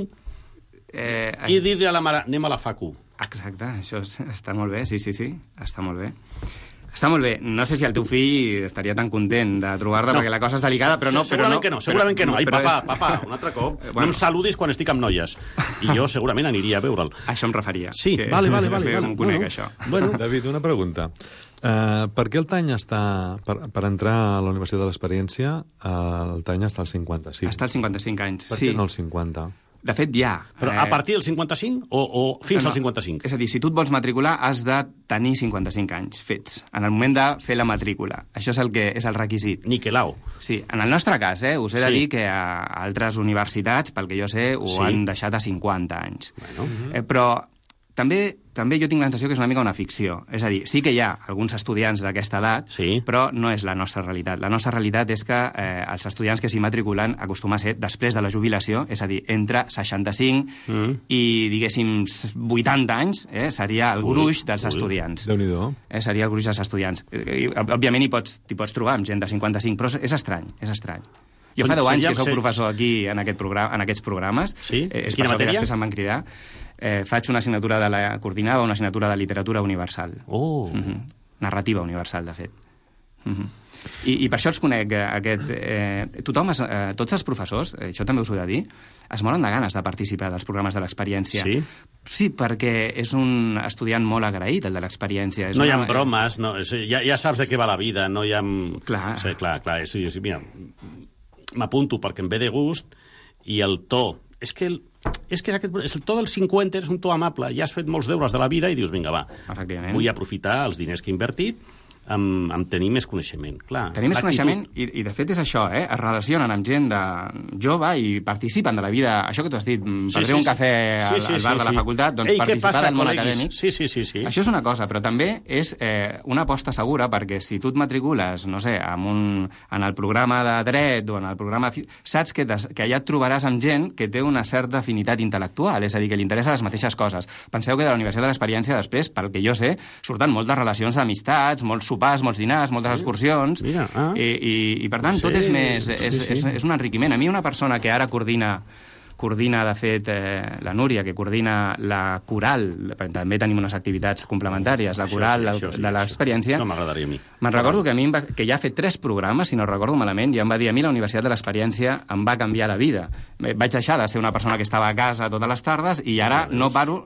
Speaker 8: Eh, I dir-li a la mare, anem a la facu.
Speaker 14: Exacte, això està molt bé, sí, sí, sí, està molt bé. Està molt bé. No sé si el teu fill estaria tan content de trobar-te, no, perquè la cosa és delicada, però no...
Speaker 8: Segurament
Speaker 14: però no,
Speaker 8: que no, segurament que no. Ai, papà,
Speaker 14: és...
Speaker 8: papà, un altre cop.
Speaker 14: Bueno.
Speaker 8: No em saludis quan estic amb noies. I jo segurament aniria a veure'l.
Speaker 14: Això em referia.
Speaker 8: Sí,
Speaker 14: que...
Speaker 8: vale, vale, vale.
Speaker 14: vale.
Speaker 8: vale.
Speaker 14: Em conec,
Speaker 8: bueno,
Speaker 14: això.
Speaker 13: Bueno. David, una pregunta. Uh, per què el Tany està... Per, per entrar a la Universitat de l'Experiència, uh, el Tany està als cinquanta-cinc?
Speaker 14: Està als cinquanta-cinc anys,
Speaker 13: per
Speaker 14: sí.
Speaker 13: què no als cinquanta?
Speaker 14: De fet, hi ha.
Speaker 8: Però a partir del cinquanta-cinc o, o fins no, no. al cinquanta-cinc?
Speaker 14: És a dir, si tu et vols matricular, has de tenir cinquanta-cinc anys fets, en el moment de fer la matrícula. Això és el que és el requisit.
Speaker 8: Niquelau.
Speaker 14: Sí, en el nostre cas, eh, us he de sí. dir que a altres universitats, pel que jo sé, ho sí. han deixat a cinquanta anys.
Speaker 8: Bueno.
Speaker 14: Eh, però també, també jo tinc la sensació que és una mica una ficció. És a dir, sí que hi ha alguns estudiants d'aquesta edat,
Speaker 8: sí.
Speaker 14: però no és la nostra realitat. La nostra realitat és que eh, els estudiants que s'hi matriculen acostuma a ser després de la jubilació, és a dir, entre seixanta-cinc mm. i, diguéssim, vuitanta anys, eh, seria el gruix dels ui, estudiants.
Speaker 13: Déu-n'hi-do.
Speaker 14: Eh, seria el gruix dels estudiants. I, òbviament hi pots, t'hi pots trobar amb gent de cinquanta-cinc, però és estrany, és estrany. Jo fa deu anys que soc professor aquí en, aquest programa, en aquests programes.
Speaker 8: Sí?
Speaker 14: Eh, és per això que després em van cridar. Eh, faig una assignatura de la... coordinava una assignatura de literatura universal.
Speaker 8: Oh!
Speaker 14: Uh-huh. Narrativa universal, de fet. Uh-huh. I, I per això els conec, aquest... Eh, tothom, es, eh, tots els professors, eh, això també us ho he de dir, es moren de ganes de participar dels programes de l'experiència.
Speaker 8: Sí?
Speaker 14: Sí, perquè és un estudiant molt agraït, el de l'experiència.
Speaker 8: No
Speaker 14: una...
Speaker 8: hi ha bromes, no, és, ja, ja saps de què va la vida, no hi ha...
Speaker 14: Clar.
Speaker 8: Sí, clar, clar. És, és, mira, m'apunto perquè em ve de gust i el to... És que, el, és que aquest, és el to del cinquanta és un to amable. Ja has fet molts deures de la vida i dius, vinga, va, vull aprofitar els diners que he invertit amb, amb tenir més coneixement. Clar,
Speaker 14: tenir més coneixement, i, i de fet és això, eh? Es relacionen amb gent de jove i participen de la vida, això que tu has dit, sí, per sí, un cafè sí, al, sí, al bar sí, de la facultat, doncs Ei, participar passa, del món col·leguis? acadèmic.
Speaker 8: Sí, sí, sí, sí.
Speaker 14: Això és una cosa, però també és eh, una aposta segura, perquè si tu et matricules, no sé, en, un, en el programa de dret o en el programa... saps que, des, que allà et trobaràs amb gent que té una certa afinitat intel·lectual, és a dir, que li interessa les mateixes coses. Penseu que de la Universitat de l'Experiència, després, pel que jo sé, surten moltes relacions d'amistats, molts sopars, molts dinars, moltes excursions,
Speaker 8: Mira, ah.
Speaker 14: i, i, i per tant, sí, tot és més... És, sí, sí. És, és un enriquiment. A mi una persona que ara coordina coordina, de fet, eh, la Núria, que coordina la coral, també tenim unes activitats complementàries, la coral això, sí, això, sí, de l'experiència.
Speaker 8: No m'agradaria a mi.
Speaker 14: Me'n recordo que a mi em va, que ja ha fet tres programes, si no recordo malament, i em va dir a mi la Universitat de l'Experiència em va canviar la vida. Vaig deixar de ser una persona que estava a casa totes les tardes i ara no paro,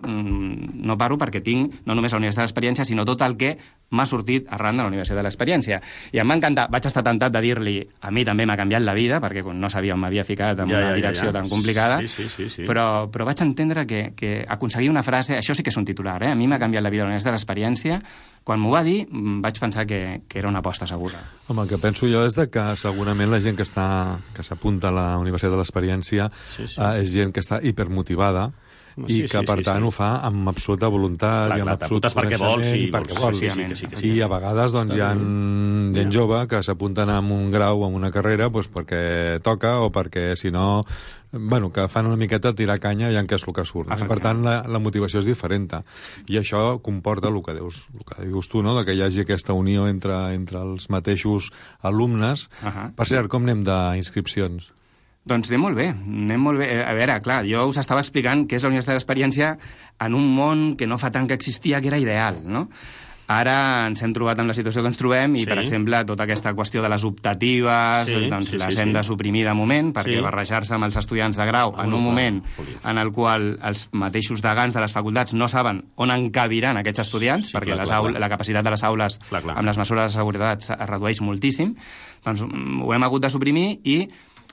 Speaker 14: no paro perquè tinc no només la Universitat de l'Experiència, sinó tot el que m'ha sortit arran de la Universitat de l'Experiència. I em va encantar, vaig estar tentat de dir-li a mi també m'ha canviat la vida, perquè no sabia on m'havia ficat en ja, una ja, direcció ja, ja. tan complicada,
Speaker 8: sí, sí, sí, sí.
Speaker 14: Però, però vaig entendre que, que aconseguir una frase, això sí que és un titular, eh? A mi m'ha canviat la vida la Universitat de l'Experiència. Quan m'ho va dir, vaig pensar que, que era una aposta segura.
Speaker 13: Home, el que penso jo és de que segurament la gent que està que s'apunta a la Universitat de l'Experiència
Speaker 8: sí, sí.
Speaker 13: Eh, és gent que està hipermotivada i
Speaker 8: sí,
Speaker 13: que,
Speaker 8: sí,
Speaker 13: per
Speaker 8: sí,
Speaker 13: tant,
Speaker 8: sí.
Speaker 13: ho fa amb absoluta voluntat
Speaker 8: clar,
Speaker 13: i amb
Speaker 8: clar,
Speaker 13: absolut
Speaker 8: perquè vols, sí,
Speaker 13: perquè
Speaker 8: vols,
Speaker 13: vols.
Speaker 8: Sí, sí, sí, sí, sí.
Speaker 13: I a vegades doncs, hi ha gent jove que s'apunten a un grau, a una carrera, doncs, perquè toca o perquè, si no, bueno, que fan una miqueta tirar canya i en què és el que surt. Per tant, la, la motivació és diferent. I això comporta el que dius, el que dius tu, no? De que hi hagi aquesta unió entre, entre els mateixos alumnes.
Speaker 14: Uh -huh.
Speaker 13: Per cert, com anem d'inscripcions?
Speaker 14: Doncs anem molt bé, anem molt bé. A veure, clar, jo us estava explicant què és la Universitat de l'Experiència en un món que no fa tant que existia, que era ideal, no? Ara ens hem trobat en la situació que ens trobem i, sí. per exemple, tota aquesta qüestió de les optatives, sí, doncs sí, les sí, hem sí. de suprimir de moment, perquè sí. barrejar-se amb els estudiants de grau en un moment en el qual els mateixos degans de les facultats no saben on encabiran aquests estudiants, sí, perquè clar, les aula, clar. la capacitat de les aules
Speaker 8: clar, clar.
Speaker 14: amb les mesures de seguretat es redueix moltíssim, doncs ho hem hagut de suprimir i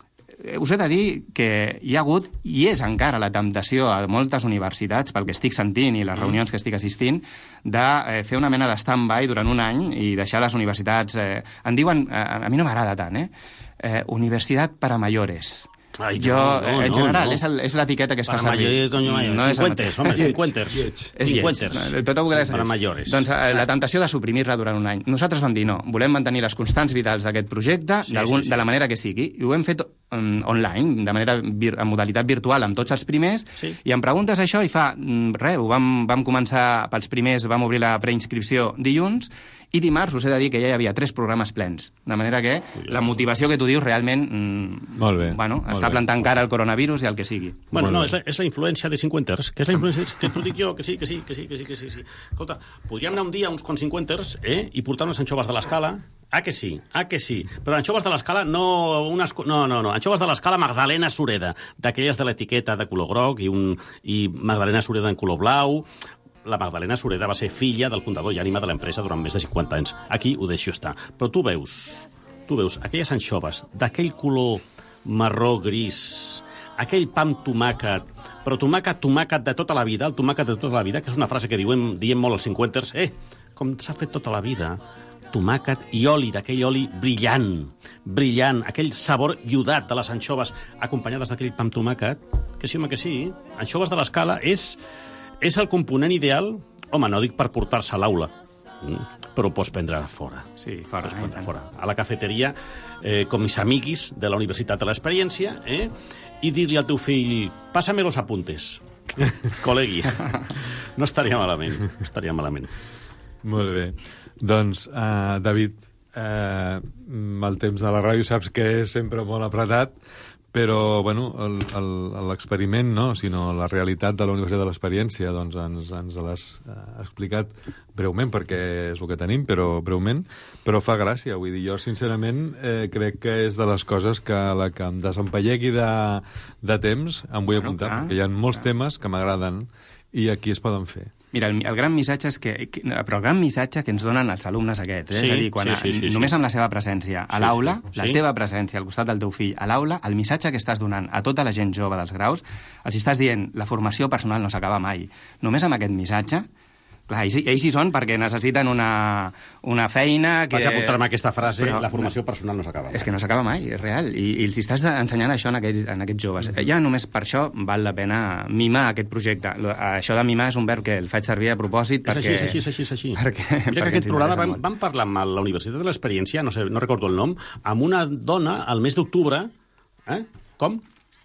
Speaker 14: us he de dir que hi ha hagut, i és encara la temptació a moltes universitats, pel que estic sentint i les reunions que estic assistint, de eh, fer una mena de stand-by durant un any i deixar les universitats... Eh, en diuen, eh, a mi no m'agrada tant, eh? eh? Universitat para mayores.
Speaker 8: Ai,
Speaker 14: jo,
Speaker 8: no, no,
Speaker 14: en general,
Speaker 8: no, no.
Speaker 14: és, el, és l'etiqueta que es
Speaker 8: para
Speaker 14: fa servir.
Speaker 8: Mayor, coño, mayor.
Speaker 14: No
Speaker 8: cinquanters, home, cinquanters.
Speaker 14: És
Speaker 8: cinquanters.
Speaker 14: Tot ho que
Speaker 8: para mayores.
Speaker 14: Doncs eh, la temptació de suprimir-la durant un any. Nosaltres vam dir no, volem mantenir les constants vitals d'aquest projecte sí, sí, sí. de la manera que sigui, i ho hem fet um, online, de manera vir en modalitat virtual amb tots els primers,
Speaker 8: sí.
Speaker 14: i em preguntes això i fa res, vam, vam començar pels primers, vam obrir la preinscripció dilluns, i dimarts us he de dir que ja hi havia tres programes plens, de manera que Curiós. la motivació que tu dius realment mm,
Speaker 13: molt bé,
Speaker 14: bueno,
Speaker 13: molt
Speaker 14: està
Speaker 13: bé.
Speaker 14: plantant cara al coronavirus i al que sigui.
Speaker 8: Bueno, no, és la, és la influència de cinquanters, que és la influència que t'ho dic jo, que sí, que sí, que sí, que sí, que sí, sí. Escolta, podríem anar un dia uns quants cinquanters eh, i portar unes anxoves de l'escala. Ah, que sí, ah, que sí. Però anxoves de l'escala no... Unes, no, no, no. Anxoves de l'escala Magdalena Sureda, d'aquelles de l'etiqueta de color groc i, un, i Magdalena Sureda en color blau. La Magdalena Sureda va ser filla del fundador i ànima de l'empresa durant més de cinquanta anys. Aquí ho deixo estar. Però tu veus, tu veus aquelles anxoves d'aquell color marró gris aquell pa amb tomàquet, però tomàquet, tomàquet de tota la vida, el tomàquet de tota la vida, que és una frase que diuen, diem molt els cinquanters, eh, com s'ha fet tota la vida, tomàquet i oli, d'aquell oli brillant, brillant, aquell sabor iudat de les anxoves acompanyades d'aquell pa amb tomàquet, que sí, home, que sí, anxoves de l'Escala és, és el component ideal, home, no dic per portar-se a l'aula, però ho pots prendre fora.
Speaker 14: Sí, fora.
Speaker 8: Pots prendre fora. A la cafeteria, eh, com mis amiguis de la Universitat de l'Experiència, eh, i dir-li al teu fill, pásame los apuntes, col·legui. No estaria malament, no estaria malament.
Speaker 13: Molt bé. Doncs, uh, David, uh, el temps de la ràdio saps que és sempre molt apretat, però, bueno, l'experiment no, sinó la realitat de la Universitat de l'Experiència, doncs ens, ens l'has uh, explicat breument, perquè és el que tenim, però breument, però fa gràcia. Vull dir, jo, sincerament, eh, crec que és de les coses que la que em desempallegui de, de temps em vull apuntar,
Speaker 14: clar,
Speaker 13: perquè hi ha molts
Speaker 14: clar.
Speaker 13: temes que m'agraden i aquí es poden fer.
Speaker 14: Mira, el, el gran missatge és que, que... Però el gran missatge que ens donen els alumnes aquests, eh?
Speaker 8: Sí,
Speaker 14: és a dir, quan,
Speaker 8: sí, sí, sí,
Speaker 14: només
Speaker 8: sí.
Speaker 14: amb la seva presència a
Speaker 8: Sí,
Speaker 14: l'aula,
Speaker 8: sí,
Speaker 14: la
Speaker 8: sí.
Speaker 14: teva presència al costat del teu fill a l'aula, el missatge que estàs donant a tota la gent jove dels graus, els estàs dient, la formació personal no s'acaba mai. Només amb aquest missatge, clar, ells, ells hi són perquè necessiten una, una feina... Que...
Speaker 8: Vaig a apuntar-me aquesta frase,
Speaker 14: Però,
Speaker 8: la formació personal no s'acaba mai.
Speaker 14: És que no s'acaba mai, és real. I, i els estàs ensenyant això en aquests, en aquests joves.
Speaker 8: Mm-hmm.
Speaker 14: Ja només per això val la pena mimar aquest projecte. Lo- Això de mimar és un verb que el faig servir a propòsit
Speaker 8: És
Speaker 14: perquè...
Speaker 8: així, és així, és així, és així.
Speaker 14: Perquè,
Speaker 8: Mira
Speaker 14: perquè
Speaker 8: que aquest
Speaker 14: ens
Speaker 8: programa
Speaker 14: interessa
Speaker 8: vam,
Speaker 14: molt.
Speaker 8: vam parlar amb la Universitat de l'Experiència, no sé, no recordo el nom, amb una dona al mes d'octubre, eh? Com?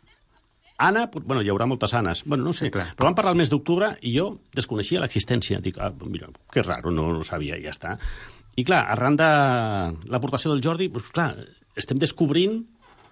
Speaker 8: Anna, bueno, hi haurà moltes Annes, bueno, no ho sé,
Speaker 14: Sí, clar.
Speaker 8: però vam parlar el mes d'octubre i jo desconeixia l'existència. Dic, ah, mira, que raro, no ho sabia, i ja està. I clar, arran de l'aportació del Jordi, doncs clar, estem descobrint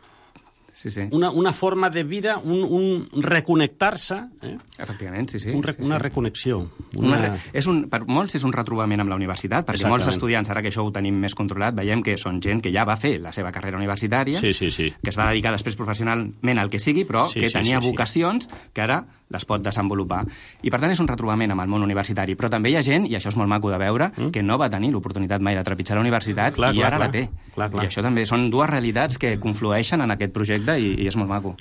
Speaker 14: Sí, sí.
Speaker 8: una, una forma de vida, un, un reconnectar-se, eh?
Speaker 14: Efectivament, sí, sí.
Speaker 8: un re,
Speaker 14: sí,
Speaker 8: una
Speaker 14: sí.
Speaker 8: reconnexió.
Speaker 14: Una...
Speaker 8: Una...
Speaker 14: Re... És un, per molts és un retrobament amb la universitat, perquè
Speaker 8: Exactament.
Speaker 14: molts estudiants, ara que això ho tenim més controlat, veiem que són gent que ja va fer la seva carrera universitària,
Speaker 8: Sí, sí, sí.
Speaker 14: que es va dedicar després professionalment al que sigui, però
Speaker 8: Sí,
Speaker 14: que
Speaker 8: sí,
Speaker 14: tenia
Speaker 8: sí, sí.
Speaker 14: vocacions que ara les pot desenvolupar. I, per tant, és un retrobament amb el món universitari. Però també hi ha gent, i això és molt maco de veure, mm. que no va tenir l'oportunitat mai de trepitjar la universitat
Speaker 8: Clar,
Speaker 14: i
Speaker 8: clar,
Speaker 14: ara
Speaker 8: clar.
Speaker 14: la té.
Speaker 8: Clar, clar.
Speaker 14: I això també són dues realitats que conflueixen en aquest projecte i, i és molt maco.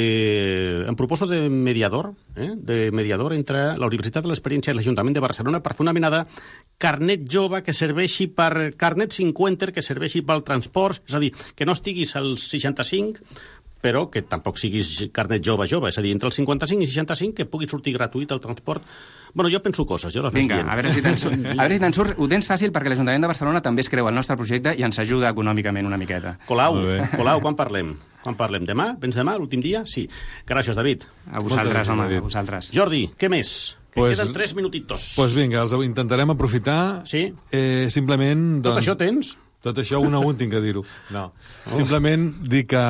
Speaker 8: Eh, em proposo de mediador, eh? de mediador entre la Universitat de l'Experiència i l'Ajuntament de Barcelona per fer una mena de carnet jove que serveixi per... carnet cinquanta que serveixi pel transport, és a dir, que no estiguis als seixanta-cinc, però que tampoc siguis carnet jove-jove, és a dir, entre els cinquanta-cinc i seixanta-cinc que pugui sortir gratuït al transport. Bueno, jo penso coses, jo les vaig
Speaker 14: Vinga,
Speaker 8: dient.
Speaker 14: a veure si te'n surt. A veure si te'n surt. Ho tens fàcil perquè l'Ajuntament de Barcelona també es creu el nostre projecte i ens ajuda econòmicament una miqueta.
Speaker 8: Colau, Colau, quan parlem? Quan parlem? Demà? Vens demà, l'últim dia? Sí. Gràcies, David.
Speaker 14: A vosaltres,
Speaker 13: gràcies,
Speaker 14: home,
Speaker 13: David.
Speaker 14: a vosaltres.
Speaker 8: Jordi, què més? Que
Speaker 13: Pues-
Speaker 8: queden tres minutitos.
Speaker 13: Doncs pues vinga, els intentarem aprofitar.
Speaker 8: Sí?
Speaker 13: Eh, simplement...
Speaker 8: Tot
Speaker 13: Doncs,
Speaker 8: això tens?
Speaker 13: Tot això un a un tinc que dir-ho. No. Simplement dir que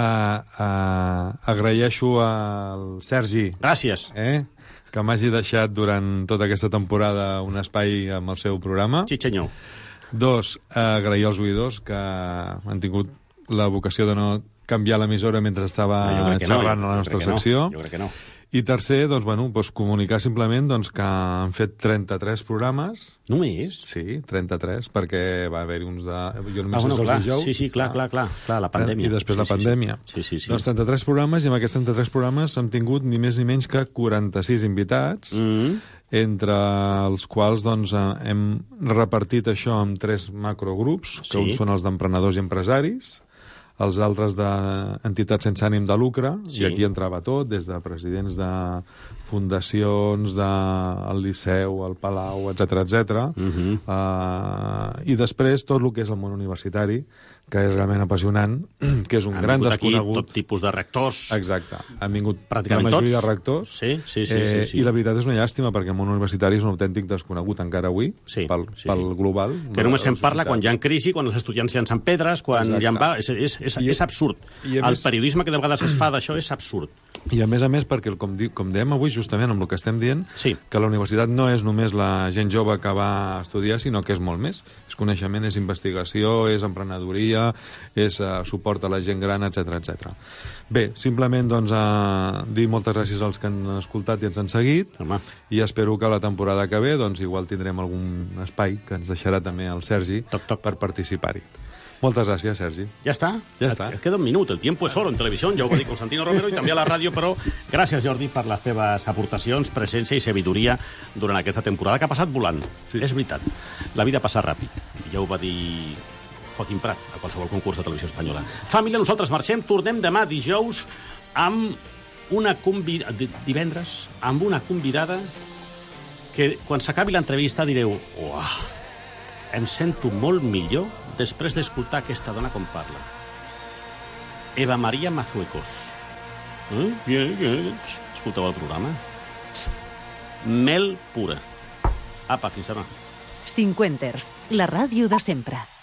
Speaker 13: uh, agraeixo al Sergi
Speaker 8: Gràcies.
Speaker 13: eh, que m'hagi deixat durant tota aquesta temporada un espai amb el seu programa.
Speaker 8: Sí, senyor.
Speaker 13: Dos, agrair als oïdors que han tingut la vocació de no canviar l'emissora mentre estava
Speaker 8: No, jo crec que no,
Speaker 13: xerrant
Speaker 8: jo
Speaker 13: a la nostra
Speaker 8: crec que no,
Speaker 13: secció.
Speaker 8: jo crec que no.
Speaker 13: I tercer, doncs, bueno, doncs comunicar simplement doncs, que han fet trenta-tres programes.
Speaker 8: Només?
Speaker 13: Sí, trenta-tres, perquè va haver-hi uns de... Jo
Speaker 8: Ah,
Speaker 13: només
Speaker 8: bueno,
Speaker 13: els
Speaker 8: clar,
Speaker 13: dijous.
Speaker 8: sí, sí, clar, clar, clar, clar, la pandèmia.
Speaker 13: I després
Speaker 8: Sí,
Speaker 13: la
Speaker 8: sí, sí.
Speaker 13: pandèmia.
Speaker 8: Sí, sí, sí.
Speaker 13: Doncs trenta-tres programes, i amb aquests trenta-tres programes hem tingut ni més ni menys que quaranta-sis invitats,
Speaker 8: Mm.
Speaker 13: entre els quals doncs, eh, hem repartit això en tres macrogrups, que
Speaker 8: Sí.
Speaker 13: uns són els d'emprenedors i empresaris, els altres d'entitats sense ànim de lucre,
Speaker 8: Sí.
Speaker 13: i aquí entrava tot, des de presidents de fundacions, del Liceu, el Palau, etcètera, etcètera.
Speaker 8: Mhm.
Speaker 13: Uh, I després tot el que és el món universitari, que és realment apassionant, que és un
Speaker 8: Han
Speaker 13: gran
Speaker 8: vingut aquí
Speaker 13: desconegut.
Speaker 8: tot tipus de rectors.
Speaker 13: Exacte. Han vingut
Speaker 8: Pràcticament
Speaker 13: la majoria
Speaker 8: tots.
Speaker 13: de rectors.
Speaker 8: Sí, sí, sí,
Speaker 13: eh,
Speaker 8: sí, sí.
Speaker 13: I la veritat és una llàstima, perquè el món universitari és un autèntic desconegut encara avui,
Speaker 8: Sí,
Speaker 13: pel,
Speaker 8: sí,
Speaker 13: pel
Speaker 8: sí.
Speaker 13: global.
Speaker 8: Que només
Speaker 13: de la
Speaker 8: se'n parla
Speaker 13: societat.
Speaker 8: quan hi ha crisi, quan els estudiants llancen pedres, quan
Speaker 13: Exacte.
Speaker 8: hi ha... va- És, és, és,
Speaker 13: I-
Speaker 8: és absurd.
Speaker 13: i a
Speaker 8: El
Speaker 13: més-
Speaker 8: periodisme que de vegades es fa d'això és absurd.
Speaker 13: I a més a més, perquè com, di, com dèiem avui justament amb el que estem dient,
Speaker 8: Sí.
Speaker 13: que la universitat no és només la gent jove que va estudiar, sinó que és molt més. És coneixement, és investigació, és emprenedoria, és uh, suport a la gent gran, etcètera, etcètera. Bé, simplement doncs, uh, dir moltes gràcies als que han escoltat i ens han seguit.
Speaker 8: Home.
Speaker 13: I espero que la temporada que ve doncs, igual tindrem algun espai que ens deixarà també el Sergi
Speaker 8: Toc, toc.
Speaker 13: per participar-hi. Moltes gràcies, Sergi.
Speaker 8: Ja està?
Speaker 13: Ja està.
Speaker 8: Et queda un minut. El tiempo es oro en televisió. Ja ho va dir Constantino Romero i també a la ràdio, però gràcies, Jordi, per les teves aportacions, presència i sabidoria durant aquesta temporada que ha passat volant. Sí. És veritat. La vida passa ràpid. Ja ho va dir Joaquim Prat a qualsevol concurs de televisió espanyola. Família, nosaltres marxem. Tornem demà dijous amb una convidada... divendres, amb una convidada que quan s'acabi l'entrevista direu uah, em sento molt millor després d'escoltar aquesta dona com parla. Eva Maria Mazuecos. Eh? Yeah, yeah. Escolteu el programa? Psst. Mel pura. Apa, fins demà.
Speaker 5: Cinquanters, la ràdio de sempre.